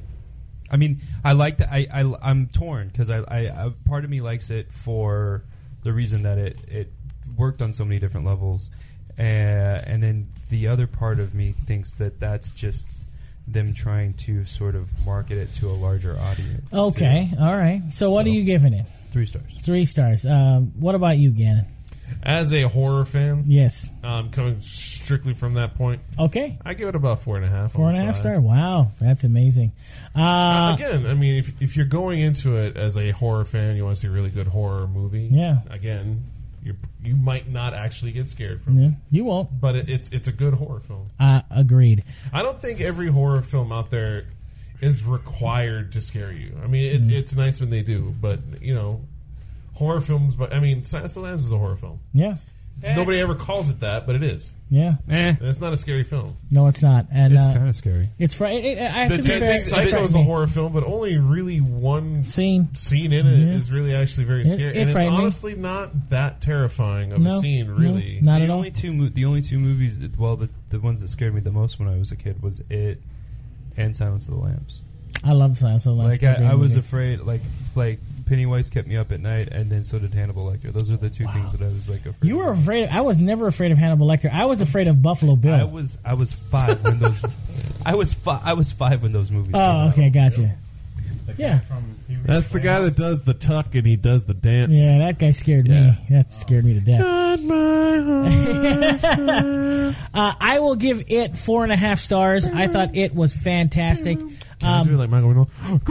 I mean, I like that. I, I I'm torn because I, I, I part of me likes it for the reason that it it worked on so many different levels, uh, and then the other part of me thinks that that's just them trying to sort of market it to a larger audience. Okay, too. all right. So what So- are you giving it? Three stars. Three stars. Um, what about you, Gannon? As a horror fan, Yes. um, coming strictly from that point, Okay. I give it about four and a half. Four and a half almost star. five. Wow, that's amazing. Uh, Uh, again, I mean, if if you're going into it as a horror fan, you want to see a really good horror movie. Yeah. Again, you you might not actually get scared from yeah, it, you won't. but it, it's it's a good horror film. Uh, agreed. I don't think every horror film out there is required to scare you. I mean, it's it's nice when they do, but you know, horror films. But I mean, Silence of the Lambs is a horror film. Yeah. Nobody ever calls it that, but it is. Yeah. Eh, And it's not a scary film. No, it's not. And it's uh, kind of scary. it's fr- it, it, I have The to two be fair. things- it Psycho frightened is a me. horror film, but only really one Scene. scene in it is Yeah. really actually very It- scary, it and it's frightened me. honestly not that terrifying of No, a scene, no, really. not the at all. only two mo- the only two movies that, well the the ones that scared me the most when I was a kid was It and Silence of the Lambs. I love Silence of the Lambs. Like It's a great I, I was movie. afraid like like Pennywise kept me up at night, and then so did Hannibal Lecter. Those are the two things that I was like afraid. You were of. afraid. I was never afraid of Hannibal Lecter. I was afraid of Buffalo Bill. I was I was five when those I was fi- I was five when those movies. came oh, out. okay, gotcha. The guy Yeah. from Pee Wee's That's the guy Playhouse. that does the tuck and he does the dance. Yeah, that guy scared Yeah. me. That scared me to death. God, my heart. Uh, I will give it four and a half stars. I thought it was fantastic. Can I do it Um, like Michael Winnow?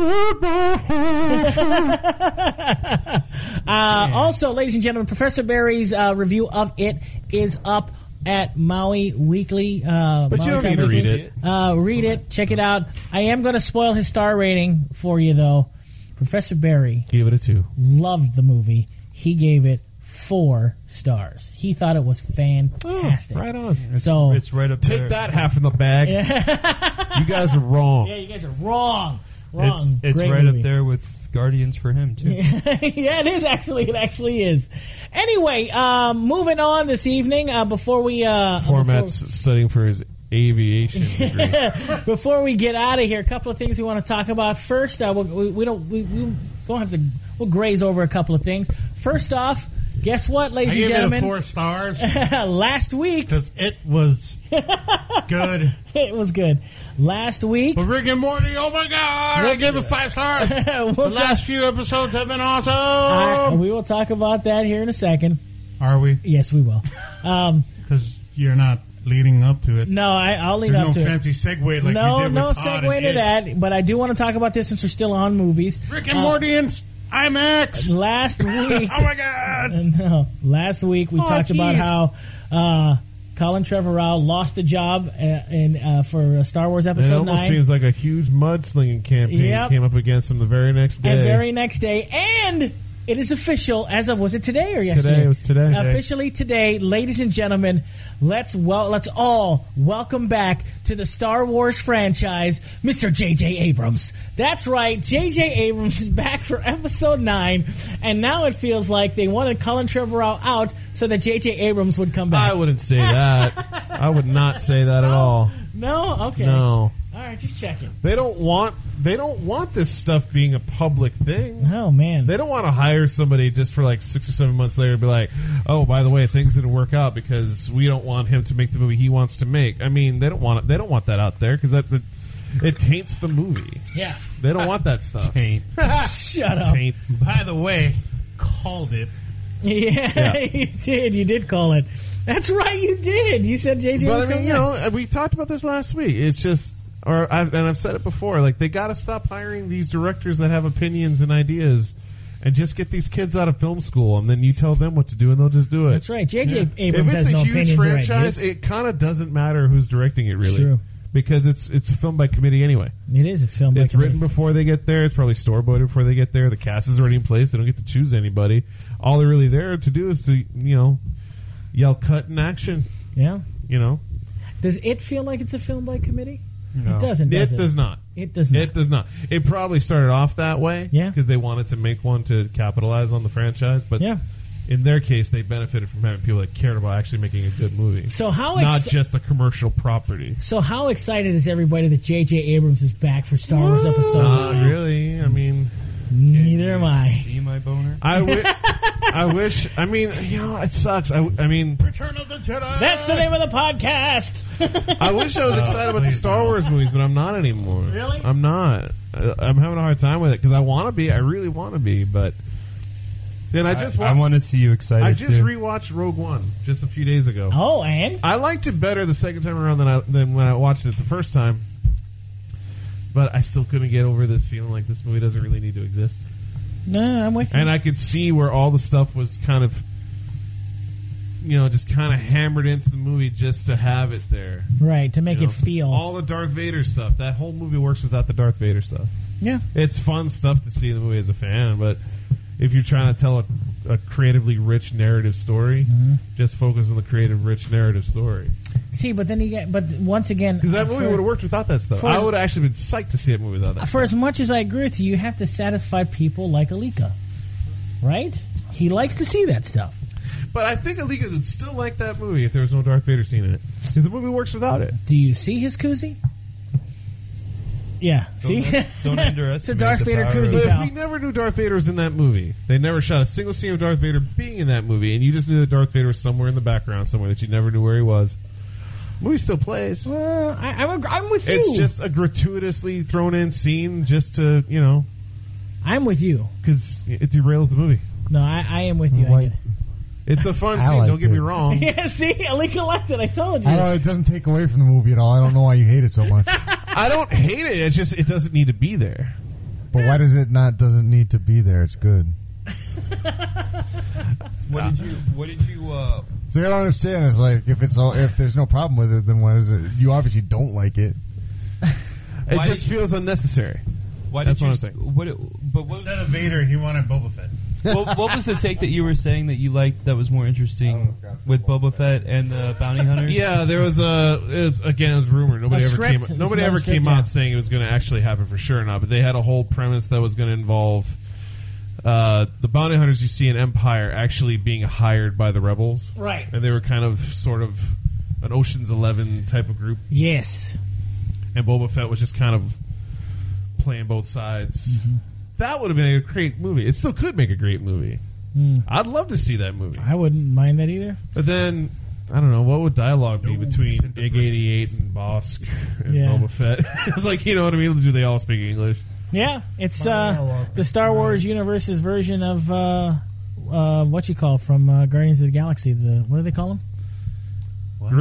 uh, also, ladies and gentlemen, Professor Barry's uh, review of it is up at Maui Weekly. Uh, But you Maui don't Time need to read Weekly. it. Uh, read it. Check it out. I am going to spoil his star rating for you, though. Professor Barry Give it a two. loved the movie. He gave it four stars. He thought it was fantastic. Oh, right on. It's, So- it's right up there. Take that half in the bag. You guys are wrong. Yeah, you guys are wrong. Wrong. It's it's Great right movie. up there with Guardians for him too. Yeah, it is actually. It actually is. Anyway, um, moving on this evening. Uh, before we uh, Poor Matt's studying for his aviation degree. before, before we get out of here, a couple of things we want to talk about. First, uh, we'll, we we don't we, we don't have to. We'll graze over a couple of things. First off, guess what, I ladies and gave it a gentlemen? four stars Last week, because it was good. it was good. Last week, But Rick and Morty, oh my god! I gave it five stars. we'll The talk- last few episodes have been awesome. I- we will talk about that here in a second. Are we? Yes, we will. Um, Because you're not leading up to it. no, I, I'll lead There's up no to fancy segue like it. we No, did no with Todd segue and into It. that. But I do want to talk about this since we're still on movies. Rick and Uh, Morty and IMAX. Last week, Oh my god! no, last week we Oh, talked about geez. how uh, Colin Trevorrow lost the job uh, in uh, for uh, Star Wars It Episode almost nine. seems like a huge mudslinging campaign Yep. came up against him the very next day. And very next day, and it is official as of, was it today or yesterday? Today, it was today. Officially today, ladies and gentlemen, let's well, let's all welcome back to the Star Wars franchise, Mister J J Abrams. That's right, J J Abrams is back for Episode nine, and now it feels like they wanted Colin Trevorrow out so that J J Abrams would come back. I wouldn't say that. I would not say that at all. No? Okay. No. All right, just checking. They don't want they don't want this stuff being a public thing. Oh, man. They don't want to hire somebody just for like six or seven months later to be like, oh, by the way, things didn't work out because we don't want him to make the movie he wants to make. I mean, they don't want it. They don't want that out there because that, that it taints the movie. Yeah. They don't want that stuff. Taint. Shut up. Taint. By the way, called it. Yeah, Yeah. you did. You did call it. That's right, you did. You said J J But was I mean, coming you back. know, we talked about this last week. It's just, or I've, and I've said it before. Like they got to stop hiring these directors that have opinions and ideas, and just get these kids out of film school, and then you tell them what to do, and they'll just do it. That's right. J J Abrams If it's has a no huge opinions or franchise, ideas. it kind of doesn't matter who's directing it, really, True. because it's it's filmed by committee anyway. It is. It's filmed. by It's written committee. before they get there. It's probably storyboarded before they get there. The cast is already in place. They don't get to choose anybody. All they're really there to do is to, you know, yell cut in action. Yeah. You know, Does it feel like it's a film by committee? No. It doesn't. Does it it, does not. It does not. It does not. It probably started off that way, Yeah. because they wanted to make one to capitalize on the franchise. But Yeah. in their case, they benefited from having people that cared about actually making a good movie, So how not ex- just a commercial property. so how excited is everybody that J J Abrams is back for Star Wars Episode Not nine? really. I mean, Neither am I. See my boner? I wi- I wish. I mean, you know, it sucks. I, w- I mean, Return of the Jedi. That's the name of the podcast. I wish I was excited about the please Star no. Wars movies, but I'm not anymore. Really? I'm not. I, I'm having a hard time with it because I want to be. I really want to be, but then I just I, wa- want to see you excited. I just too. rewatched Rogue One just a few days ago. Oh, and I liked it better the second time around than I than when I watched it the first time. But I still couldn't get over this feeling like this movie doesn't really need to exist. no, I'm with you. And I could see where all the stuff was kind of, you know, just kind of hammered into the movie just to have it there. right, to make You it know, feel. all the Darth Vader stuff. That whole movie works without the Darth Vader stuff. yeah. It's fun stuff to see in the movie as a fan, but if you're trying to tell a, a creatively rich narrative story, Mm-hmm. just focus on the creative rich narrative story. See, but then you get, but once again, Because that uh, movie for- would have worked without that stuff. for I as- would have actually been psyched to see a movie without that. For stuff. as much as I agree with you, you have to satisfy people like Alika, right? He likes to see that stuff. But I think Alika would still like that movie if there was no Darth Vader scene in it. Because the movie works without it. Do you see his koozie? Yeah, see? Don't, don't It's a underestimate Darth the Vader power koozie, of- But if pal. we never knew Darth Vader was in that movie, they never shot a single scene of Darth Vader being in that movie, and you just knew that Darth Vader was somewhere in the background, somewhere that you never knew where he was. The movie still plays. Uh, I, I'm, I'm with you. It's just a gratuitously thrown in scene just to, you know, I'm with you. because it derails the movie. No, I, I am with you. I Like, get It's a fun I scene, liked don't get me it. wrong. it. Yeah, see? Alika liked it. I told you. I don't know, it doesn't take away from the movie at all. I don't know why you hate it so much. I don't hate it, it's just it doesn't need to be there. But why does it not doesn't need to be there? It's good. What did you? What did you? Uh, So I don't understand. It's like if it's all, if there's no problem with it, then why is it? You obviously don't like it. It Why just did you- feels unnecessary. why That's did you? what I'm saying. What? But what? Instead of Vader, he wanted Boba Fett. what, what was the take that you were saying that you liked that was more interesting with Boba Fett and the bounty hunters? Yeah, there was a. It's, again, it was rumored. Nobody A ever script. came. It's Nobody not a ever script, came yeah. out saying it was going to actually happen for sure or not. But they had a whole premise that was going to involve uh, the bounty hunters you see in Empire actually being hired by the rebels, Right. and they were kind of sort of an Ocean's Eleven type of group, Yes. and Boba Fett was just kind of playing both sides. Mm-hmm. That would have been a great movie. It still could make a great movie. Mm. I'd love to see that movie. I wouldn't mind that either. But then, I don't know, what would dialogue be No, between send the Big eighty-eight and Bosk and Yeah. Boba Fett? It's like, you know what I mean? Do they all speak English? Yeah, it's uh, the Star Wars universe's version of uh, uh, what you call from uh, Guardians of the Galaxy. The what do they call him? Groot?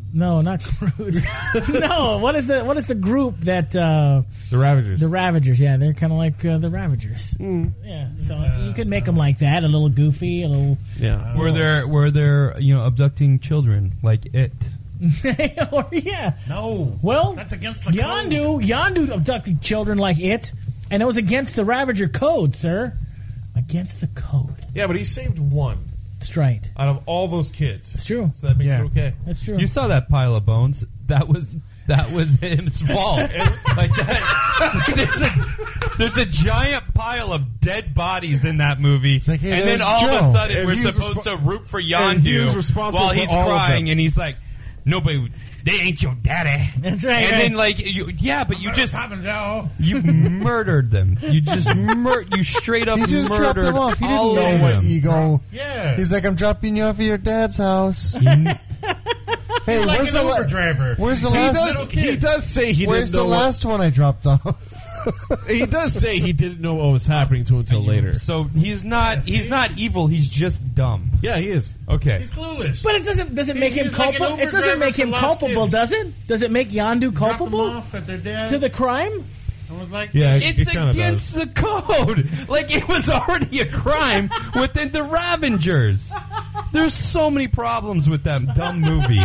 No, not Groot. No, what is the what is the group that uh, The Ravagers. the Ravagers? Yeah, they're kind of like uh, the Ravagers. Mm. Yeah, so you could make them like that, a little goofy, a little. Yeah. Were there were there you know abducting children like it? or yeah. No. Well, That's against the Yondu, Yondu abducted children like it, and it was against the Ravager code, sir. Against the code. Yeah, but he saved one That's right. out of all those kids. It's true. So that makes Yeah. it okay. That's true. You saw that pile of bones? That was that was his fault. Like that. There's a there's a giant pile of dead bodies in that movie, like, hey, and then there's all of a Joe. sudden And we're he's supposed respo- to root for and he was Yondu responsible while for he's all of crying, them. and he's like, nobody. They ain't your daddy. That's right. And right. then like, you, yeah, but you just Poppins' Joe. you murdered them. You just mur- you straight up He just dropped murdered him off. He all didn't know of what them. ego. Yeah. He's like, I'm dropping you off at your dad's house. hey, like where's an the, Uber la- driver. where's the He last? does, he does say he Where's didn't the know what- last one I dropped off? He does say he didn't know what was happening to him until later. So he's not he's not evil. He's just dumb. Yeah, he is. Okay. He's clueless. But it doesn't does it make He- him he's like an culpable? Uber It doesn't driver make for him lost culpable, kids. does it? Does it make Yondu Dropped them culpable off at their dad's. to the crime? and was like, Yeah, It's it kinda against the code. Like, it was already a crime within the Ravengers. There's so many problems with that dumb movie.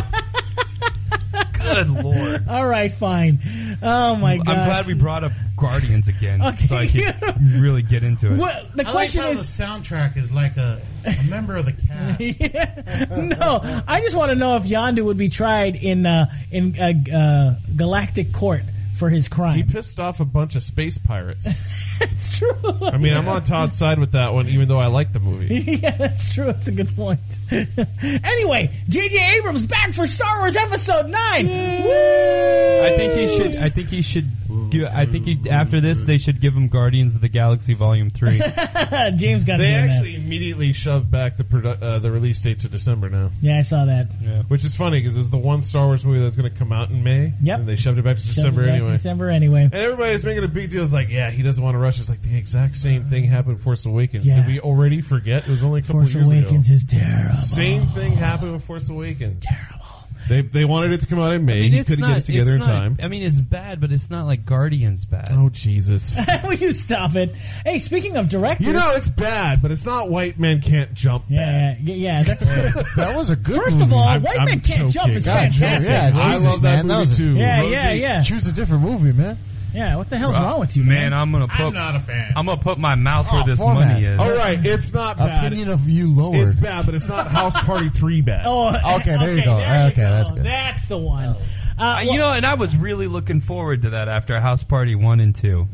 Good Lord. All right, fine. Oh my god! I'm glad we brought up Guardians again, Okay. so I could really get into it. Well, the I question like how is, the soundtrack is like a, a member of the cast. yeah, no. I just want to know if Yondu would be tried in uh, in uh, uh, Galactic Court for his He crime. pissed off a bunch of space pirates. It's true. I mean, I'm on Todd's side with that one, even though I like the movie. Yeah, that's true. That's a good point. Anyway, J J Abrams back for Star Wars Episode Nine. Woo! I think he should. I think he should. Give, I think he, after this, they should give him Guardians of the Galaxy Volume Three. James got They doing actually immediately shoved back the produ- uh, the release date to December now, that. Yeah, I saw that. Yeah. which is funny because it's the one Star Wars movie that's going to come out in May. Yep. and they shoved it back to Shoved December it back anyway. December anyway. And everybody's making a big deal. It's like, yeah, he doesn't want to rush. It's like the exact same thing happened with Force Awakens. Yeah. Did we already forget? It was only a couple Force years Awakens ago. is terrible. Same thing happened with Force Awakens. Terrible. They they wanted it to come out in May. I mean, he it's couldn't not, get it together in it's not- time. I mean, it's bad, but it's not like Guardians bad. Oh Jesus! Will you stop it? Hey, speaking of directors, You know it's bad, but it's not White Men Can't Jump. yeah, yeah, yeah, that's true. That was a good First movie. of all, I'm- White I'm Man Can't Jump joking. is God, fantastic. yeah, I Jesus, love that man, that movie was a- too. Yeah, Rosie- yeah, yeah. Choose a different movie, man. Yeah, what the hell's wrong with you, man? man? I'm gonna put. I'm not a fan. I'm gonna put my mouth where Oh, this format. money is. All right, it's not bad. Opinion of you lowered. It's bad, but it's not House Party Three bad. Oh, Okay, there you go. there Okay, that's good. That's the one. Uh, Uh, you know, and I was really looking forward to that after House Party one and two.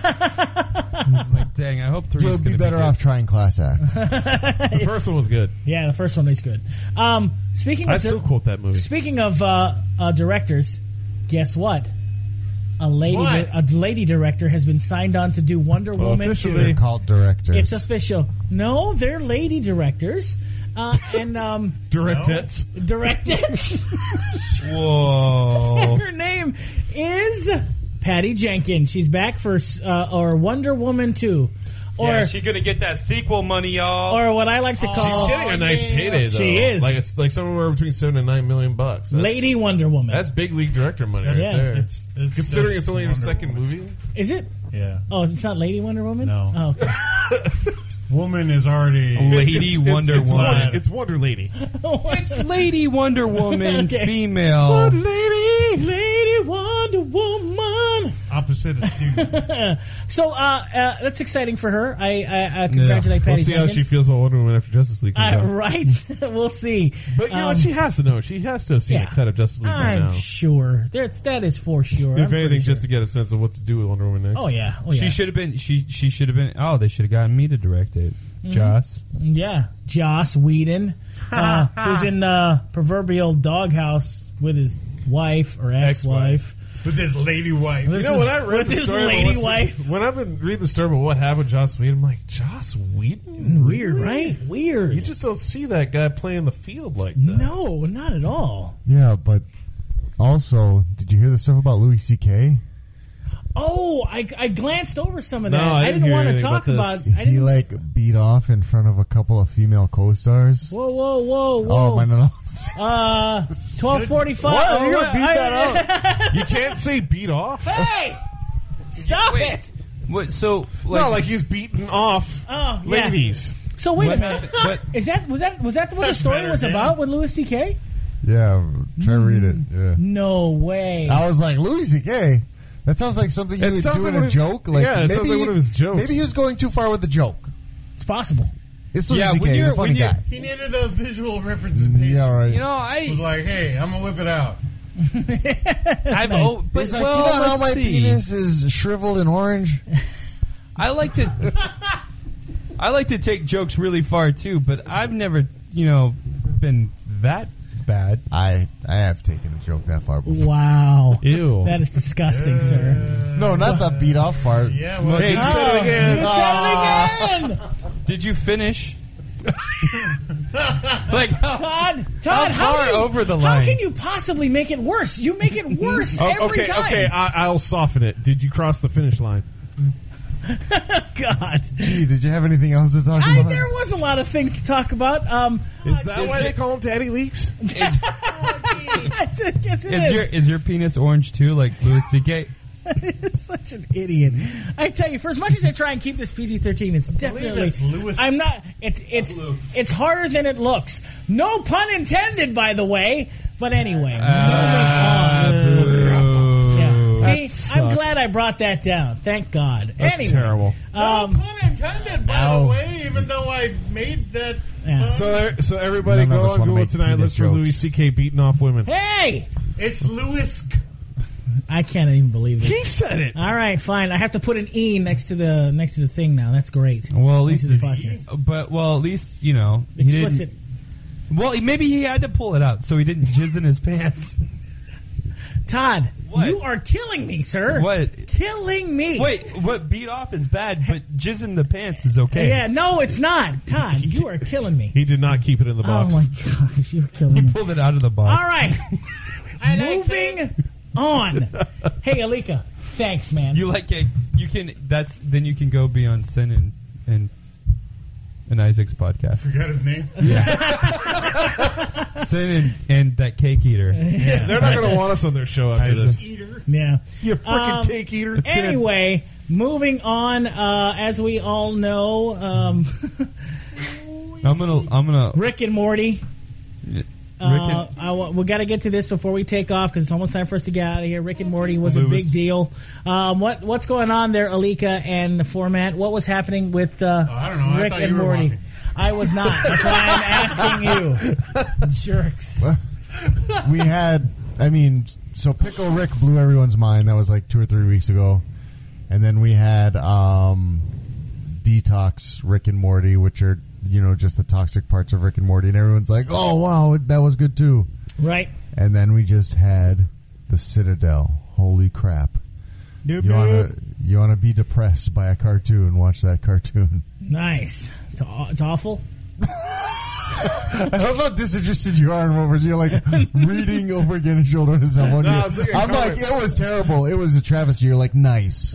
I was like, dang, I hope three You'll is be going to better good. off trying Class Act. The first one was good. yeah, the first one is good. Um, speaking I of still quote that movie. speaking of uh, uh, directors, guess what? A lady, What? a lady director has been signed on to do Wonder Well, Woman officially- They're two. called directors. It's official. No, they're lady directors, uh, and um, Direct No. hits. directed. Whoa. Her name is Patty Jenkins. She's back for uh, or Wonder Woman two, or yeah, she going to get that sequel money, y'all. or what I like to Oh, She's call getting a nice yeah. payday though. She is. Like it's like somewhere between seven and nine million bucks. That's, Lady Wonder Woman. That's big league director money right Yeah. there. It's, it's Considering just it's only her Wonder second Woman. movie. Is it? Yeah. Oh, it's not Lady Wonder Woman. No. Oh, okay. Woman is already. Lady It's- Wonder it's, it's Woman. Wonder, it's Wonder Lady. It's Lady Wonder Woman, Okay. female. Lady, Lady Wonder Woman. Opposite of Steve. So uh, uh, that's exciting for her. I, I, I congratulate We'll Patty see how Jenkins. she feels about Wonder Woman after Justice League comes Uh, out. right, we'll see. But you know Um, what? She has to know. She has to have seen yeah. a cut of Justice League by I'm now. sure. That's that is for sure. I'm If pretty anything, sure. just to get a sense of what to do with Wonder Woman next. Oh yeah. Oh yeah. She should have been. She she should have been. Oh, they should have gotten me to direct it. Mm-hmm. Joss. Yeah, Joss Whedon, uh, who's in uh, proverbial doghouse with his wife or ex-wife. With this lady wife. You know, when I read With the his story about lady what's- wife. when I've been reading the story about what happened with Joss Whedon, I'm like, Joss Whedon? Weird, Really? right? Weird. You just don't see that guy playing the field like that. no, not at all. Yeah, but also, did you hear the stuff about Louis C K? Oh, I, I glanced over some of No, that. I I didn't didn't hear want to anything talk about about. this. I He didn't. like beat off in front of a couple of female co-stars. Whoa, whoa, whoa, whoa! Oh my no! Uh, twelve forty-five. What? You're gonna beat I- that You can't say beat off. Hey, stop Wait. it! What? So like, No, like he's beating off Oh, yeah. ladies. So wait What- a minute. what- Is that was that was that what the That's story better, was Dan. about with Louis C K? Yeah, try to read it. Yeah. No way. I was like, Louis C K. That sounds like something he It would sounds do like in one a of- joke. Like yeah, it maybe sounds like one of his jokes. Maybe he was going too far with the joke. It's possible. It's Louis Yeah, C when K. He's you're- a funny when you're- guy. He needed a visual representation. Yeah, right. you know, He was I like, hey, I'm gonna whip it out. I've Nice. oh, but, He's like, well, you know how let's my see. penis is shriveled and orange? I like to I like to take jokes really far too, but I've never, you know, been that bad. I I have taken a joke that far before. Wow. Ew. That is disgusting, sir. No, not the beat off part. Yeah, well, Hey, you said it again. You said it again. Did you finish? like how, Todd, Todd, How how, far do you, over the how line? can you possibly make it worse? You make it worse Oh, every okay, time. okay, I, I'll soften it. Did you cross the finish line? God. Gee, did you have anything else to talk I, about? there was a lot of things to talk about. Um, Is that why they call him Daddy Leaks? I guess it is is. your is your penis orange too, like Louis C K? Such an idiot. I tell you, for as much as I try and keep this P G thirteen, it's definitely. it's Louis- I'm not. It's it's it's harder than it looks. No pun intended, by the way. But anyway, Uh, moving on. boo. Yeah. That See, sucks. I'm glad I brought that down. Thank God. That's anyway, terrible. Um, no pun intended, by Ow. the way, even though I made that. Yeah. pun. So, so everybody None of go us on wanna Google make tonight. penis Look for jokes. Louis C K beating off women. hey, It's Louis. I can't even believe He this. said it. All right, fine. I have to put an E next to the next to the thing now. That's great. Well, at Next least to the it's, podcast. but well, at least you know he Explicit. didn't. Well, maybe he had to pull it out so he didn't jizz in his pants. Todd, What? you are killing me, sir. What? Killing me. Wait, what? Beat off is bad, but jizz in the pants is okay. Yeah, no, it's not. Todd, you are killing me. He did not keep it in the Oh box. my gosh, you're killing He me. pulled it out of the box. All right, moving on. Hey, Alika, thanks, man. You like cake? You can. That's then you can go be on Sin and and and Isaac's podcast. Forgot his name. Sin and, and that cake eater. yeah. They're not going to want us on their show after this. Eater. yeah. You freaking Um, cake eater. gonna- Anyway, moving on. Uh, as we all know, um, I'm gonna. I'm gonna. Rick and Morty. Rick Uh, and, I, wa- we got to get to this before we take off because it's almost time for us to get out of here. Rick and Morty was a Lewis. big deal. Um, what what's going on there, Alika and the format? What was happening with uh, Oh, I don't know. I Rick thought and you were Morty? watching. I was not. That's why I'm asking you, jerks. We had, I mean, so Pickle Rick blew everyone's mind. That was like two or three weeks ago. And then we had um, Detox Rick and Morty, which are, you know, just the toxic parts of Rick and Morty. And everyone's like, oh, wow, that was good too. Right? And then we just had The Citadel. Holy crap. Doop, You want doop. to you want to be depressed by a cartoon, watch that cartoon. Nice. It's, aw- it's awful. I love how disinterested you are in what was you're like reading over again your shoulder to someone. No, I was looking at I'm like, comments. it was terrible. It was a travesty. You're like, nice.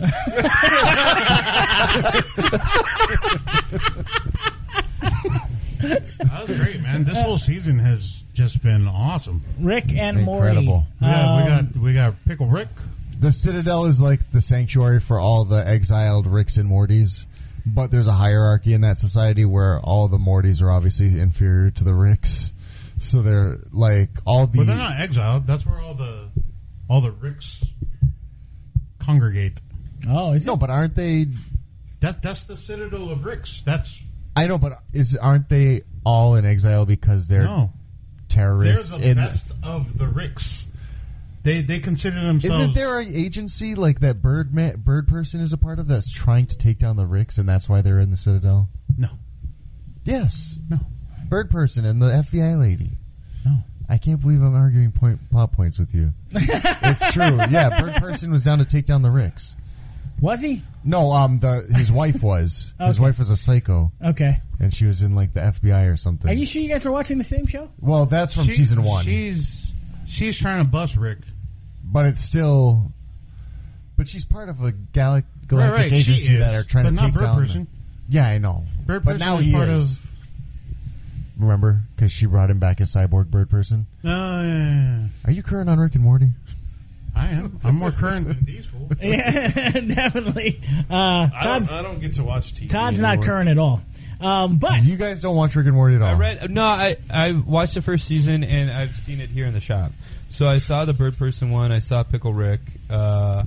That was great, man. This whole season has just been awesome. Rick and Incredible. Morty. Yeah, we Um, got we got Pickle Rick. The Citadel is like the sanctuary for all the exiled Ricks and Mortys, but there's a hierarchy in that society where all the Mortys are obviously inferior to the Ricks. So they're like all the. But they're not exiled. That's where all the all the Ricks congregate. Oh, is it? No, but aren't they? That's that's the citadel of Ricks. That's I know, but is aren't they all in exile because they're no. They're terrorists? the in, best of the Ricks. They they consider themselves. Isn't there an agency like that Bird ma- Bird person is a part of that's trying to take down the Ricks, and that's why they're in the Citadel? No, Yes, no, Bird person and the F B I lady. no. I can't believe I'm arguing point plot points with you. It's true. Yeah, Bird person was down to take down the Ricks. Was he? No, um, the his wife was. His Okay. wife was a psycho, Okay. and she was in like the F B I or something. Are you sure you guys were watching the same show? well, that's from She- season one, She's she's trying to bust Rick. but it's still. But she's part of a gal- galactic Right, right, she agency is, that are trying but to not take Bird down. Person. Yeah, I know. Bird but Person now is he part is. of. Remember, because she brought him back as cyborg bird person. Oh, yeah, yeah, yeah. Are you current on Rick and Morty? I am. I'm more current than these fools. Yeah, definitely. Uh, I Todd's, don't, I don't get to watch T V. Todd's not anymore. current at all. Um, but You guys don't watch Rick and Morty at all. I read no. I I watched the first season and I've seen it here in the shop. So I saw the Bird Person one. I saw Pickle Rick. Uh,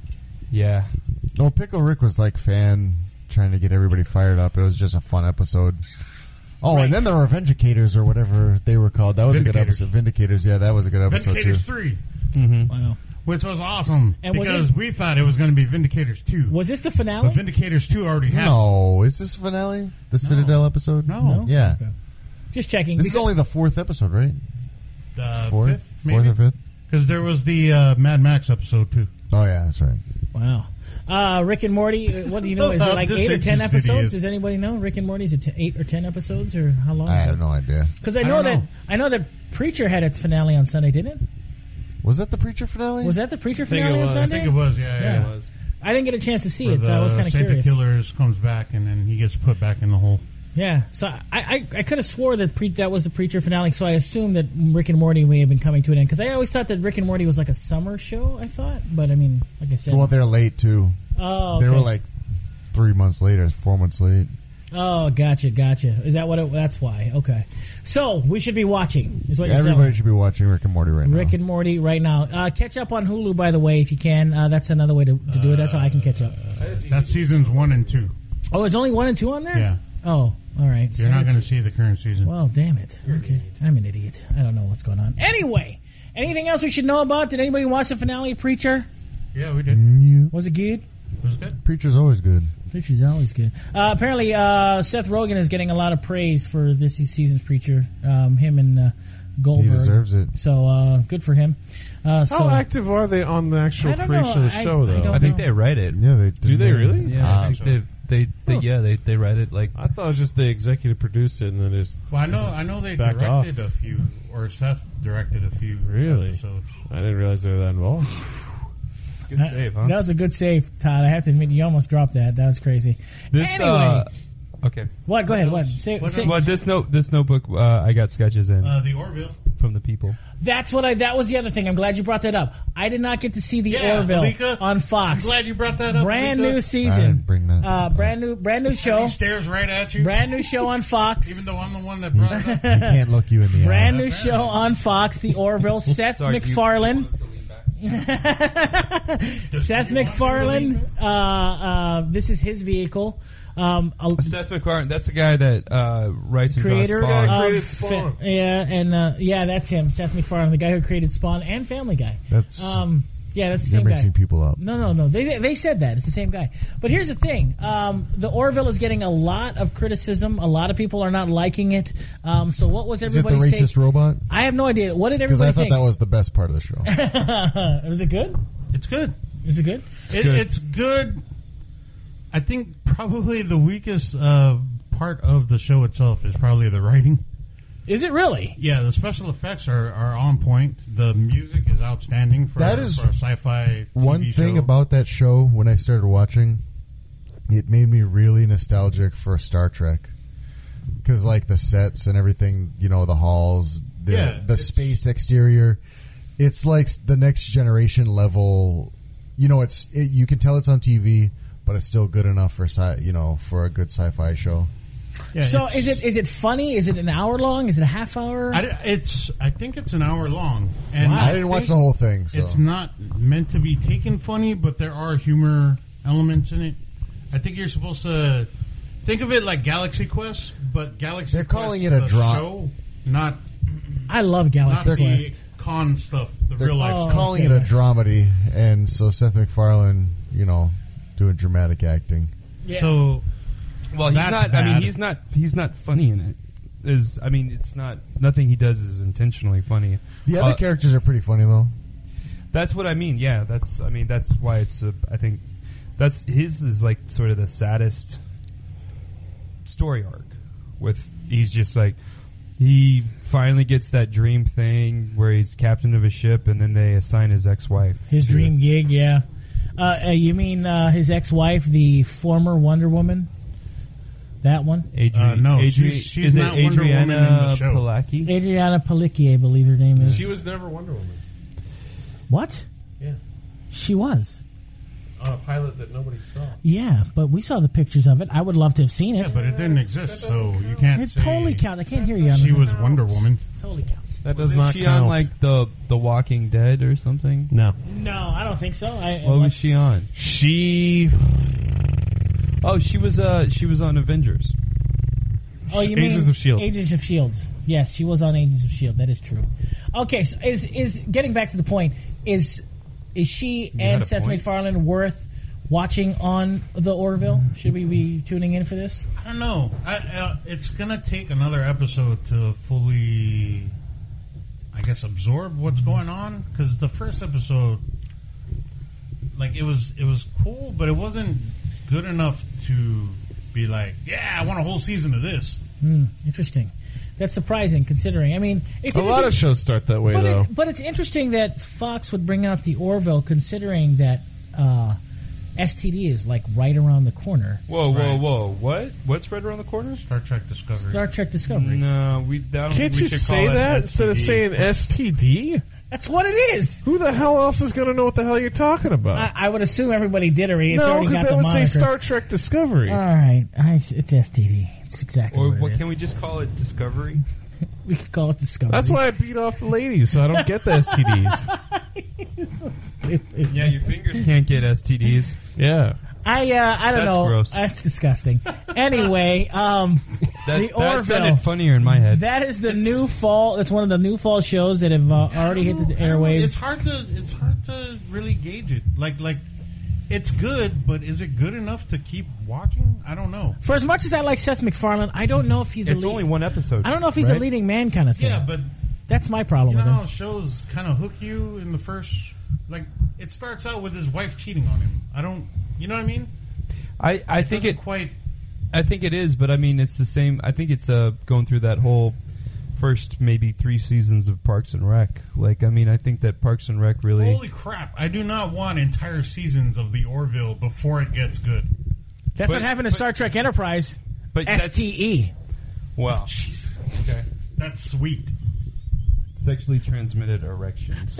yeah. No, Pickle Rick was like fan trying to get everybody fired up. It was just a fun episode. Oh, Right. and then the Revengicators or whatever they were called. That was a good Vindicators. episode. Vindicators, yeah, that was a good episode Vindicators too. three, Mm-hmm. wow. which was awesome And was because this- we thought it was going to be Vindicators two, Was this the but finale? Vindicators two already happened. No, is this finale? The Citadel episode? No. No? Yeah. Okay. Just checking. This is because- only the fourth episode, right? Uh, Fourth? fifth, Fourth maybe? or fifth? Because there was the uh, Mad Max episode too. Oh, yeah, that's right. Wow. Uh, Rick and Morty, uh, what do you know? Is it like This eight or ten interesting episodes? is- Does anybody know? Rick and Morty, is it t- eight or ten episodes, or how long I is have it? no idea. Because I I know don't that know. I know that Preacher had its finale on Sunday, didn't it? Was that the Preacher finale? Was that the Preacher I think finale it on was. I Sunday? think it was. Yeah, yeah. Yeah. It was. I didn't get a chance to see Where it, so I was the kind of Santa curious. Killers comes back and then he gets put back in the hole. Yeah, so I I, I could have swore that pre- that was the Preacher finale, so I assumed that Rick and Morty may have been coming to an end because I always thought that Rick and Morty was like a summer show. I thought, but I mean, like I said, Well, they're late, too. oh, They okay. were like three months later, four months late. oh, gotcha, gotcha. Is that what? It, that's why. Okay, so we should be watching. Is what you're Everybody saying. should be watching Rick and Morty right Rick now. and Morty right now. Uh, catch up on Hulu, by the way, if you can. Uh, that's another way to, to do it. That's how I can catch up. That's seasons one and two. Oh, there's only one and two on there? Yeah. Oh, all right. You're not going to see the current season. Well, damn it. Okay. I'm an idiot. I don't know what's going on. Anyway, anything else we should know about? Did anybody watch the finale of Preacher? Yeah, we did. You. Was it good? It was good. Preacher's always good. Preacher's always good. Uh, apparently, uh, Seth Rogen is getting a lot of praise for this season's Preacher. Um, him and uh, Goldberg. He deserves it. So, uh, good for him. Uh, so, How active are they on the actual I don't creation know. of the I- show, I though? don't I think know. they write it. Yeah, they Do they really? Yeah, Ah, I think they they, they yeah they they write it like I thought it was just they executive produced it and then just. Well, I know. I know they Back directed a few, or Seth directed a few Really? episodes. I didn't realize they were that involved. good that, save, huh? that was a good save, Todd. I have to admit, you almost dropped that. That was crazy. This anyway. uh, okay. What? Go ahead. What? else? Say, What say, else? Well, this note this notebook uh, I got sketches in Uh, the Orville. from the people. That's what I. That was the other thing. I'm glad you brought that up. I did not get to see the Yeah, Orville Alika, on I'm Fox. glad you brought that up. Brand Alika. new I season. didn't bring that Uh, up. brand new, brand new And show. he stares right at you. Brand new show on Fox. Even though I'm the one that brought it up. He can't look you in the Brand eye. new show on Fox. The Orville. Seth Sorry, you- MacFarlane. Seth you want MacFarlane. Uh, uh, this is his vehicle. Um, a- Seth MacFarlane, that's the guy that uh, writes and creator draws Spawn. Guy of created Spawn. Fa- yeah, and uh, yeah, that's him, Seth MacFarlane, the guy who created Spawn and Family Guy. That's Um, yeah, that's the you're same guy. mixing people up. No, no, no. They they said that it's the same guy. But here's the thing: um, the Orville is getting a lot of criticism. A lot of people are not liking it. Um, so what was Is it the everybody's racist take? robot? I have no idea. What did Because everybody I thought think? that was the best part of the show. was it good? It's good. Is it good? It, good. It's good. I think probably the weakest uh, part of the show itself is probably the writing. Is it really? Yeah, the special effects are, are on point. The music is outstanding for, That is for a sci-fi T V One thing show. about that show, when I started watching, it made me really nostalgic for Star Trek. Because, like, the sets and everything, you know, the halls, the, Yeah, the it's- space exterior, it's like the next generation level. You know, it's it, you can tell it's on T V, but it's still good enough for sci, you know, for a good sci-fi show. Yeah, So it's- is it is it funny? Is it an hour long? Is it a half hour? I, di- it's. I think it's an hour long, and I didn't watch think the whole thing, so It's not meant to be taken funny, but there are humor elements in it. I think you're supposed to think of it like Galaxy Quest, but Galaxy They're Quest, calling it a the drop. show, not I love not Galaxy the Quest. con stuff, the they're real life Oh. stuff. calling okay. it a dramedy, and so Seth MacFarlane, you know, doing dramatic acting. Yeah. So Well, he's That's not. I mean, bad. he's not. He's not funny in it. Is I mean, it's not. Nothing he does is intentionally funny. The other Uh, characters are pretty funny though. That's what I mean. Yeah, that's. I mean, that's why it's. A, I think that's his is like sort of the saddest story arc. With he's just like he finally gets that dream thing where he's captain of a ship, and then they assign his ex-wife. His to dream it. gig, yeah. Uh, uh, you mean uh, his ex-wife, the former Wonder Woman? That one? Adri- Uh, no, Adri- she's- she's is not it Wonder Woman in Adriana the show. Palacki? Adriana Palicki, I believe her name is. She was never Wonder Woman. What? Yeah. She was. On a pilot that nobody saw. Yeah, but we saw the pictures of it. I would love to have seen it. Yeah, but it didn't exist, so you can't It say totally counts. I can't hear you. On she the- was Wonder Woman. Totally counts. That does Was not she count. on like the the Walking Dead or something? no. No, I don't think so. I, What was she on? She. Oh, she was uh she was on Avengers. Oh, you Agents mean of S.H.I.E.L.D.. Agents of S H I E L D. Yes, she was on Agents of S H I E L D. That is true. Okay, so is is getting back to the point, is is she and had a Seth point. MacFarlane worth watching on the Orville? Should we be tuning in for this? I don't know. I, uh, it's gonna take another episode to fully, I guess, absorb what's going on. Because the first episode, like, it was it was cool, but it wasn't good enough to be like, yeah, I want a whole season of this. Hmm, interesting. That's surprising, considering. I mean, it's A lot of interesting- shows start that way, but, though. it, but it's interesting that Fox would bring out the Orville, considering that uh, S T D is like right around the corner. Whoa, whoa, Right. whoa! What? What's right around the corner? Star Trek Discovery. Star Trek Discovery. No, we. I don't Can't think we you should say call it that S T D. instead of saying S T D? That's what it is. Who the hell else is going to know what the hell you're talking about? I, I would assume everybody did already. It's no, already because got they the would moniker. say Star Trek Discovery. All right, I, it's S T D. It's exactly Or what, it what? is. Can we just call it Discovery? We could call it Discovery. That's why I beat off the ladies, so I don't get the S T Ds. Yeah, your fingers can't get S T Ds. Yeah. I uh, I don't That's know. gross. That's disgusting. Anyway, um, That, the that Orville. sounded funnier in my head. That is the new fall. That's one of the new fall shows that have uh, already hit the I don't know. airwaves. It's hard to it's hard to really gauge it. Like like, it's good, but is it good enough to keep watching? I don't know. For as much as I like Seth MacFarlane, I don't know if he's. It's a lead- only one episode. I don't know if he's right? a leading man kind of thing. Yeah, but that's my problem you know with how him. shows kind of hook you in the first. Like, it starts out with his wife cheating on him. I don't. You know what I mean? I, I think Doesn't it. quite. I think it is, but I mean, it's the same. I think it's uh, going through that whole first maybe three seasons of Parks and Rec. Like, I mean, I think that Parks and Rec really. Holy crap! I do not want entire seasons of the Orville before it gets good. That's But- what happened to but- Star Trek Enterprise. but that's- S T E. Wow. Jeez, Okay. that's sweet. Sexually transmitted erections.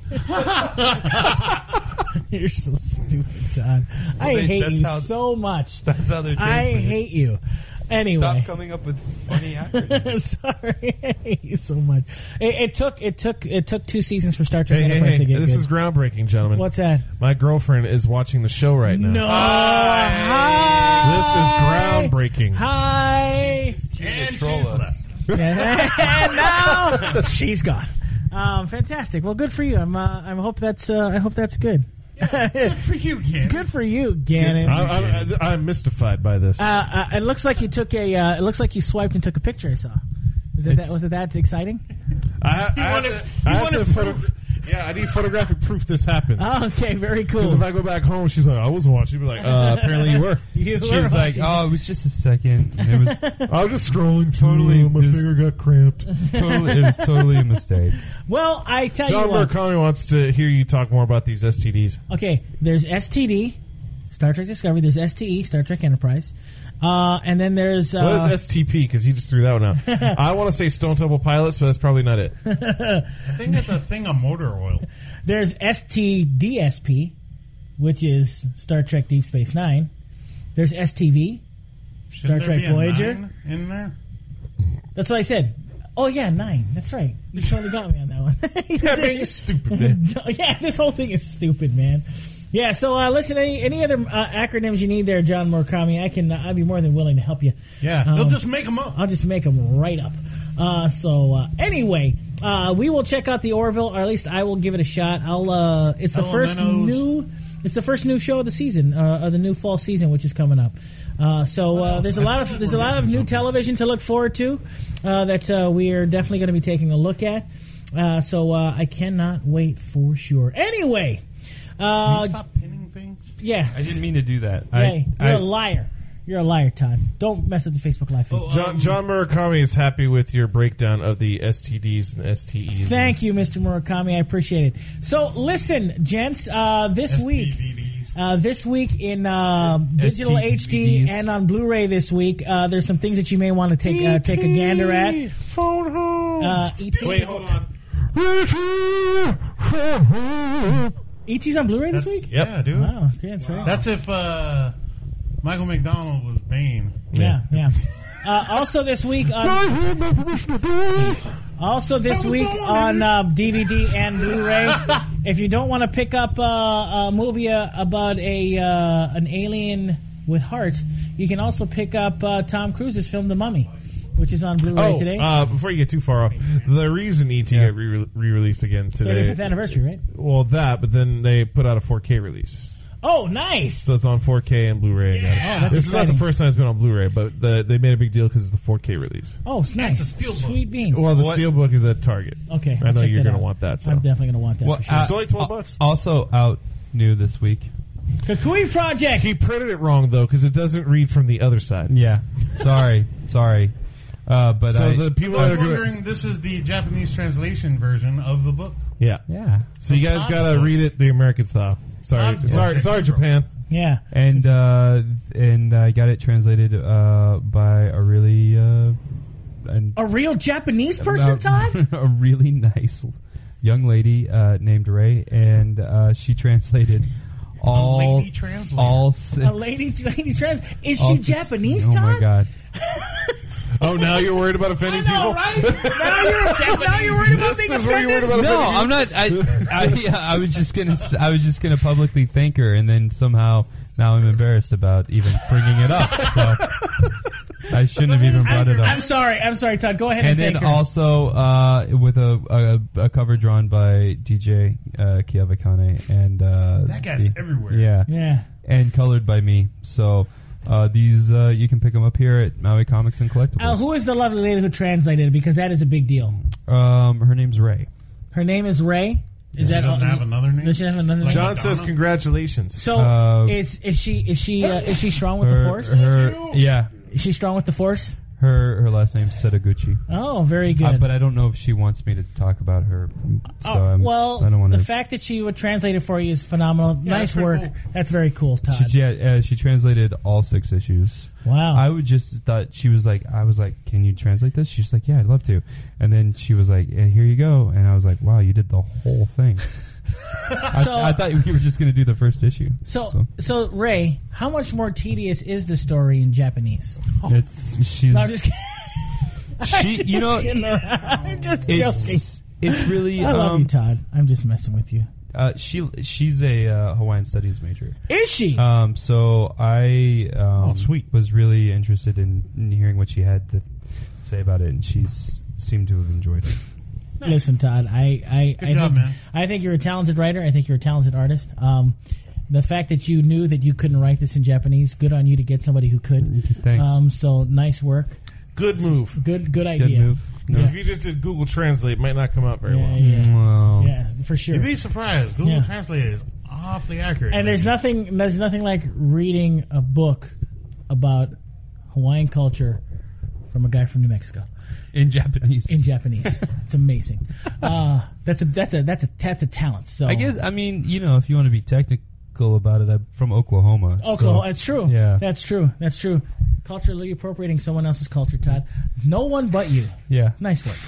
You're so stupid, Todd. I they- hate that's you how- so much. That's how they're I transmitted. hate you. Anyway. Stop coming up with funny acronyms. Sorry, I hate you so much. It, it took it took it took two seasons for Star Trek Hey, hey, Enterprise hey, to get this good. is groundbreaking, gentlemen. What's that? My girlfriend is watching the show right now. No. Hi. This is groundbreaking. Hi. Just here And to troll she's us. left. and now she's gone. Um, fantastic. Well, good for you. I'm. Uh, I hope that's. Uh, I hope that's good. Good for you, Gannon. Good for you, Gannon. I, I, I'm mystified by this. Uh, uh, it looks like you took a. Uh, it looks like you swiped and took a picture. I saw. Is it that? Was it that exciting? I, I, You have wanted- to- you I have wanted to photo- proof. Yeah, I need photographic proof this happened. Oh, okay, very Because cool. if I go back home, she's like, I wasn't watching. She'd be like, uh, apparently you were. You She were was like, watching. "Oh, it was just a second. It was I was just scrolling through. Totally My just- finger got cramped. totally. It was totally a mistake." Well, I tell John you what. Murakami wants to hear you talk more about these S T Ds. Okay, there's S T D, Star Trek Discovery. There's S T E, Star Trek Enterprise, uh, and then there's uh, What is S T P? Because he just threw that one out. I want to say Stone Temple Pilots, but that's probably not it. I think it's a thing of motor oil. there's S T D S P, which is Star Trek Deep Space Nine. There's S T V, Shouldn't Trek there be a Voyager? nine in there? That's what I said. Oh yeah, nine. That's right. You totally got me on that one. Yeah, man, you stupid man. Yeah, this whole thing is stupid, man. Yeah, so uh, listen, any any other uh, acronyms you need there, John Murakami, I can. Uh, I'd be more than willing to help you. Yeah, Um, they'll just make them up. I'll just make them right up. Uh, so uh, anyway, uh, we will check out the Orville, or at least I will give it a shot. I'll. Uh, it's the first Elementos. new. It's the first new show of the season, uh, of the new fall season, which is coming up. Uh, so What uh, else? there's a I lot feel of like there's we're a lot of missing new something. television to look forward to uh, that uh, we are definitely going to be taking a look at. Uh, so uh, I cannot wait for sure. Anyway, Can uh, you stop pinning things? yeah, I didn't mean to do that. hey, I, you're I, a liar. You're a liar, Todd. Don't mess with the Facebook Live feed. Oh, John, um, John Murakami is happy with your breakdown of the S T Ds and S T Es. Thank you, Mister Murakami. I appreciate it. So, listen, gents, uh, this week, S P V Ds. Uh, this week in uh, digital S T H D D V Ds. and on Blu-ray this week, uh, there's some things that you may want to take uh, take a gander at. Phone home. Uh, E T Wait, hold on. E T's on Blu-ray this That's- week? Yeah, dude. Wow, yeah, that's right. That's if uh, Michael McDonald was Bane. Yeah, yeah. Uh, also this week on also this week on uh, D V D and Blu-ray. If you don't want to pick up uh, a movie uh, about a uh, an alien with heart, you can also pick up uh, Tom Cruise's film The Mummy, which is on Blu-ray Oh, today. uh, before you get too far off, the reason E T Yeah. got re- re-released again today. thirty-fifth anniversary, right? Well, that, but then they put out a four K release. Oh, nice. So it's on four K and Blu-ray. again. Oh, that's this is not exciting. the first time it's been on Blu-ray, but the, they made a big deal because it's the four K release. Oh, it's nice. a steelbook. Sweet beans. Well, the What? Steelbook is at Target. Okay, I I'll know check you're that going to out. want that. So I'm definitely going to want that Well, for sure. uh, It's only twelve al- bucks. Also out new this week. Kukui Project. He printed it wrong though because it doesn't read from the other side. Yeah. Sorry. Sorry. Uh, but So I, the people I that was are doing, wondering, this is the Japanese translation version of the book. yeah. yeah. So you guys got to read it the American style. Sorry, I'm- sorry, okay. sorry, Japan. Yeah. And uh, and I got it translated uh, by a really uh, an, A real Japanese person, uh, Todd? a really nice young lady uh, named Ray, and uh, she translated all lady translator. all six. A lady, lady trans. Is all she six- Japanese, Oh Todd? my god! Oh, now you're worried about offending people? now you're now you're worried about being This is where you're worried offended? about No, offending I'm not. I, I, yeah, I was just gonna. s- I was just gonna publicly thank her, and then somehow now I'm embarrassed about even bringing it up. So I shouldn't have even brought it I'm up. sorry. I'm sorry, Todd. Go ahead and, And then thank her. also uh, with a, a a cover drawn by D J uh, Kiavakane, and uh, That guy's the- everywhere. Yeah, Yeah. and colored by me. So uh, these uh, you can pick them up here at Maui Comics and Collectibles. Uh, who is the lovely lady who translated it? Because that is a big deal. Um, her name's Ray. Her name is Ray. Is She that doesn't have another name? Does she have another name? John Madonna? says congratulations. So Uh, is is she is she uh, is she strong with Her, the force? her, yeah, Is she strong with the force? her her last name's Setaguchi. Oh, very good. Uh, but I don't know if she wants me to talk about her. So Oh, I'm, well, I don't want the to. fact that she would translate it for you is phenomenal. nice that's pretty work. cool. That's very cool, Todd. She, yeah, uh, she translated all six issues. Wow. I would just thought she was like, I was like, can you translate this? She's like, yeah, I'd love to. And then she was like, yeah, here you go. And I was like, wow, you did the whole thing. I, So- I thought you were just going to do the first issue. so, so Ray, how much more tedious is the story in Japanese? it's she's No, I'm just kidding. she, you know, Kidding around. I'm just joking. it's it's really I love um, you, Todd. I'm just messing with you. uh, she she's a uh, Hawaiian studies major. Is she? Um, so I um, Oh, sweet. was really interested in, in hearing what she had to say about it, and she s- seemed to have enjoyed it. Listen, Todd. I, I, Good I job, think, man. I think you're a talented writer. I think you're a talented artist. Um, the fact that you knew that you couldn't write this in Japanese, good on you to get somebody who could. Thanks. Um, so nice work. Good move. Good, good Good idea. move. No. If you just did Google Translate, it might not come out very Yeah, well. yeah, Well, yeah, for sure. You'd be surprised. Google Yeah. Translate is awfully accurate. And there's nothing, there's nothing like reading a book about Hawaiian culture from a guy from New Mexico in Japanese. in Japanese. It's amazing. Uh, that's a that's a that's a that's a talent. So I guess I mean you know if you want to be technical about it, I'm from Oklahoma. Oklahoma. so- That's true. Yeah. That's true. That's true. Culturally appropriating someone else's culture, Todd. No one but you. Yeah, Nice work.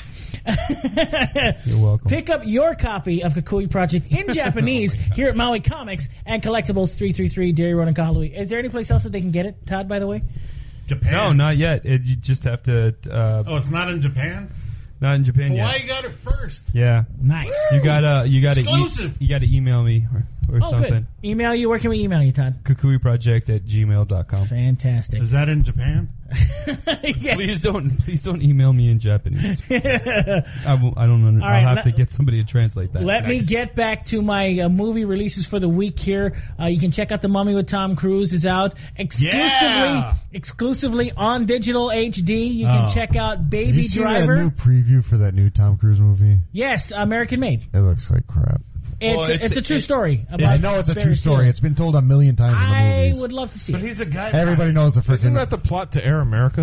you're welcome. Pick up your copy of Kukui Project Oh in Japanese here at Maui Comics and Collectibles three thirty three Dairy Road in Kahului. Is there any place else that they can get it, Todd, by the way? Japan. No, not yet. It, you just have to. Uh, Oh, it's not in Japan? Not in Japan Hawaii yet. got it first. Yeah, Nice. you gotta you gotta Exclusive. E- you gotta email me or, or Oh, something. good. Email you. Where can we email you, Todd? Kukuiproject at gmail dot com. Fantastic. Is that in Japan? Yes. Please don't please don't email me in Japanese. I, will, I don't know. All right, I'll have let- to get somebody to translate that. Let me get back to my uh, movie releases for the week here. Uh, you can check out The Mummy with Tom Cruise is out exclusively Yeah. exclusively on digital H D. You can Oh. check out Have Baby you seen that Driver. new preview for that new Tom Cruise movie? Yes, American Made. It looks like crap. It's, Well, a, it's- it's a true it- story. About I know it's a true Ferris story. Bueller. It's been told a million times in the I movies. would love to see But it. he's a guy. Everybody knows the Isn't freaking. that the plot to Air America?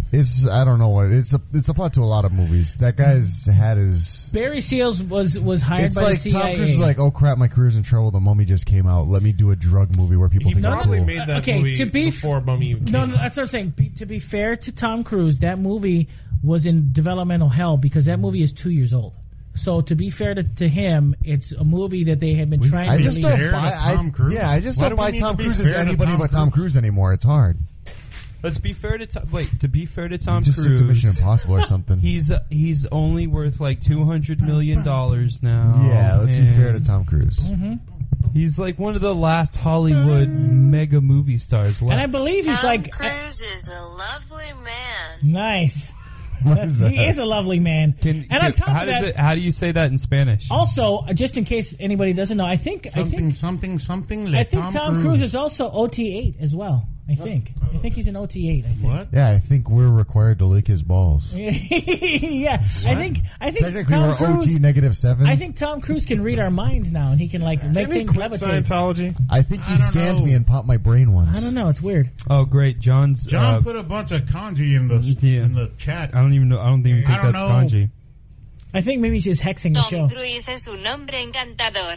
It's I don't know what it's a it's a plot to a lot of movies. That guy's had his. Barry Seals was was hired It's by like the C I A. Tom Cruise is like, oh crap, my career's in trouble. The Mummy just came out. Let me do a drug movie where people He think I'm probably cool. made that Okay, movie to be f- before Mummy came No, no, out. that's what I'm saying. Be, to be fair to Tom Cruise, that movie was in developmental hell because that movie is two years old. So to be fair to, to him, it's a movie that they had been trying I to just release. don't fair buy. to Tom I, Cruise? yeah, I just Why don't do we buy need Tom to be Cruise as fair to anybody Tom but Tom Cruise? Cruise anymore. It's hard. Let's be fair to Tom. Wait, to be fair to Tom Just Cruise, stick to Mission Impossible or something. he's uh, he's only worth like two hundred million dollars now. yeah, let's be and fair to Tom Cruise. He's like one of the last Hollywood mega movie stars left. And I believe he's Tom like Cruise is a lovely man. nice. What is that? He is a lovely man. Can, and on can- top how of does that, it? How do you say that in Spanish? also just in case anybody doesn't know, I think I Something, think something, something. I think Tom Cruise is also O T eight as well. I think. I think he's an O T eight. I think. What? Yeah, I think we're required to lick his balls. yeah, I think. I think Technically, Tom we're Cruise. O T negative seven. I think Tom Cruise can read our minds now, and he can like make Didn't he things quit levitate. Scientology? I think he I don't scanned know. me and popped my brain once. I don't know. It's weird. Oh, great, John's. John uh, put a bunch of kanji in the Yeah. in the chat. I don't even know. I don't even think I don't that's know. kanji. I think maybe she's hexing the Tom show. Cruise es un hombre encantador.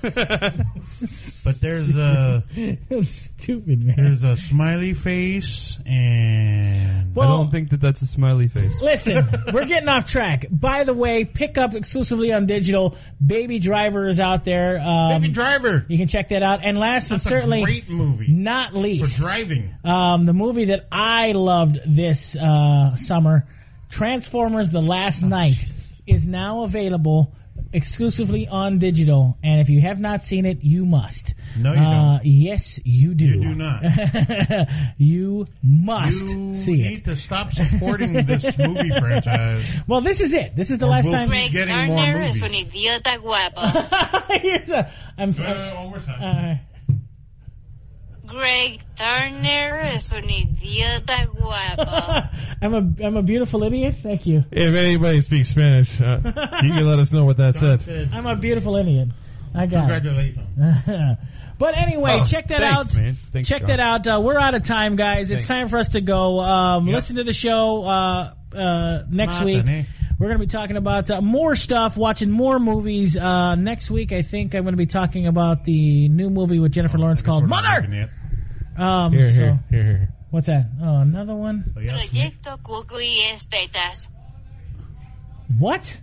But there's a Stupid man. there's a smiley face and Well, I don't think that that's a smiley face. Listen, we're getting off track. By the way, pick up exclusively on digital. Baby Driver is out there. Um, Baby Driver. You can check that out. And last That's but certainly a great movie not for least, driving. um, the movie that I loved this uh, summer, Transformers: The Last Oh, Night, is now available exclusively on digital. And if you have not seen it, you must. No, you uh, don't. Yes, you do. You do not. You must You see need it. to stop supporting this movie franchise. Well, this is it. This is the Or last we'll time. keep Greg getting more Garner es un movies. idiota guapo. Here's a, I'm, Uh, I'm, one more time. uh, Greg Turner es un idiota guapo. I'm a I'm a beautiful idiot. Thank you. If anybody speaks Spanish, uh, you can let us know what that John said. said, I'm a beautiful idiot. I got it. congratulations. But anyway, Oh, check that thanks, out. man. Thanks, check John. that out. Uh, we're out of time, guys. It's Thanks. time for us to go. Um, Yep. Listen to the show uh, uh, next Nothing, week. eh? We're going to be talking about uh, more stuff, watching more movies. Uh, next week, I think I'm going to be talking about the new movie with Jennifer Lawrence I guess called we're not Mother. looking yet. Um, Here, so, here, here, here. what's that? Oh, another one. So, yes, Nick. Proyecto Cuco y Estetas. What?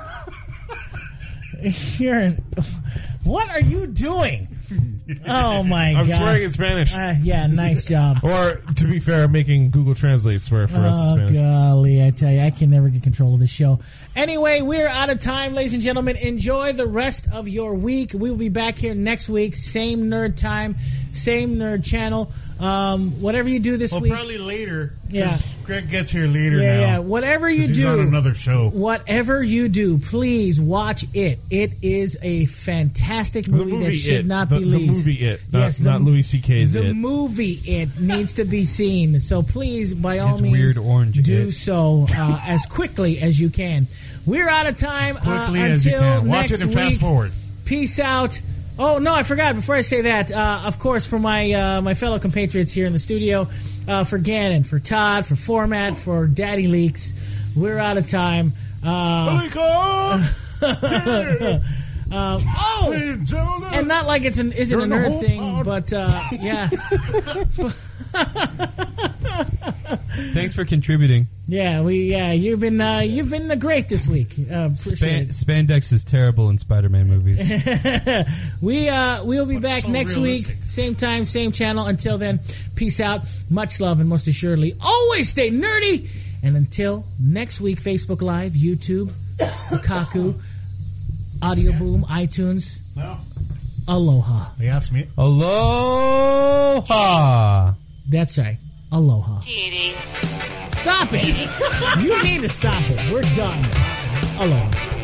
You're in, what are you doing? Oh my I'm god! swearing in Spanish. Uh, yeah, nice job. Or, to be fair, I'm making Google Translate swear for us in Oh Spanish. golly, I tell you, I can never get control of this show. Anyway, we're out of time, ladies and gentlemen. Enjoy the rest of your week. We will be back here next week, same nerd time, same nerd channel. Um, whatever you do this Well, week, probably later. 'cause Yeah. Greg gets here later yeah, now. yeah, whatever you 'cause he's do, on another show. whatever you do, please watch it. It is a fantastic The movie, movie that should It. not the, be the least. movie It, not, Yes, the- not Louis C K's The It. movie It needs to be seen. So please, by all It's means, weird orange do It. so uh, as quickly as you can. We're out of time. Quickly uh, as you until can. Watch next it and fast week. forward. Peace out. Oh no, I forgot. Before I say that, uh, of course, for my uh, my fellow compatriots here in the studio, uh, for Gannon, for Todd, for Format, for Daddy Leaks, we're out of time. Uh, uh, oh, and not like it's an isn't a During the nerd whole thing, pod. but uh, yeah, Thanks for contributing. yeah, we yeah, you've been uh, you've been uh, great this week. Uh, appreciate Span- spandex is terrible in Spider-Man movies. it. we uh, we'll be But back so next realistic. week, same time, same channel. Until then, peace out, much love, and most assuredly, always stay nerdy. And until next week, Facebook Live, YouTube, Lukaku, Audio Boom, iTunes. No. Aloha. He asked me. Aloha! That's right. Aloha. Titties. Stop it. You need to stop it. We're done. Aloha.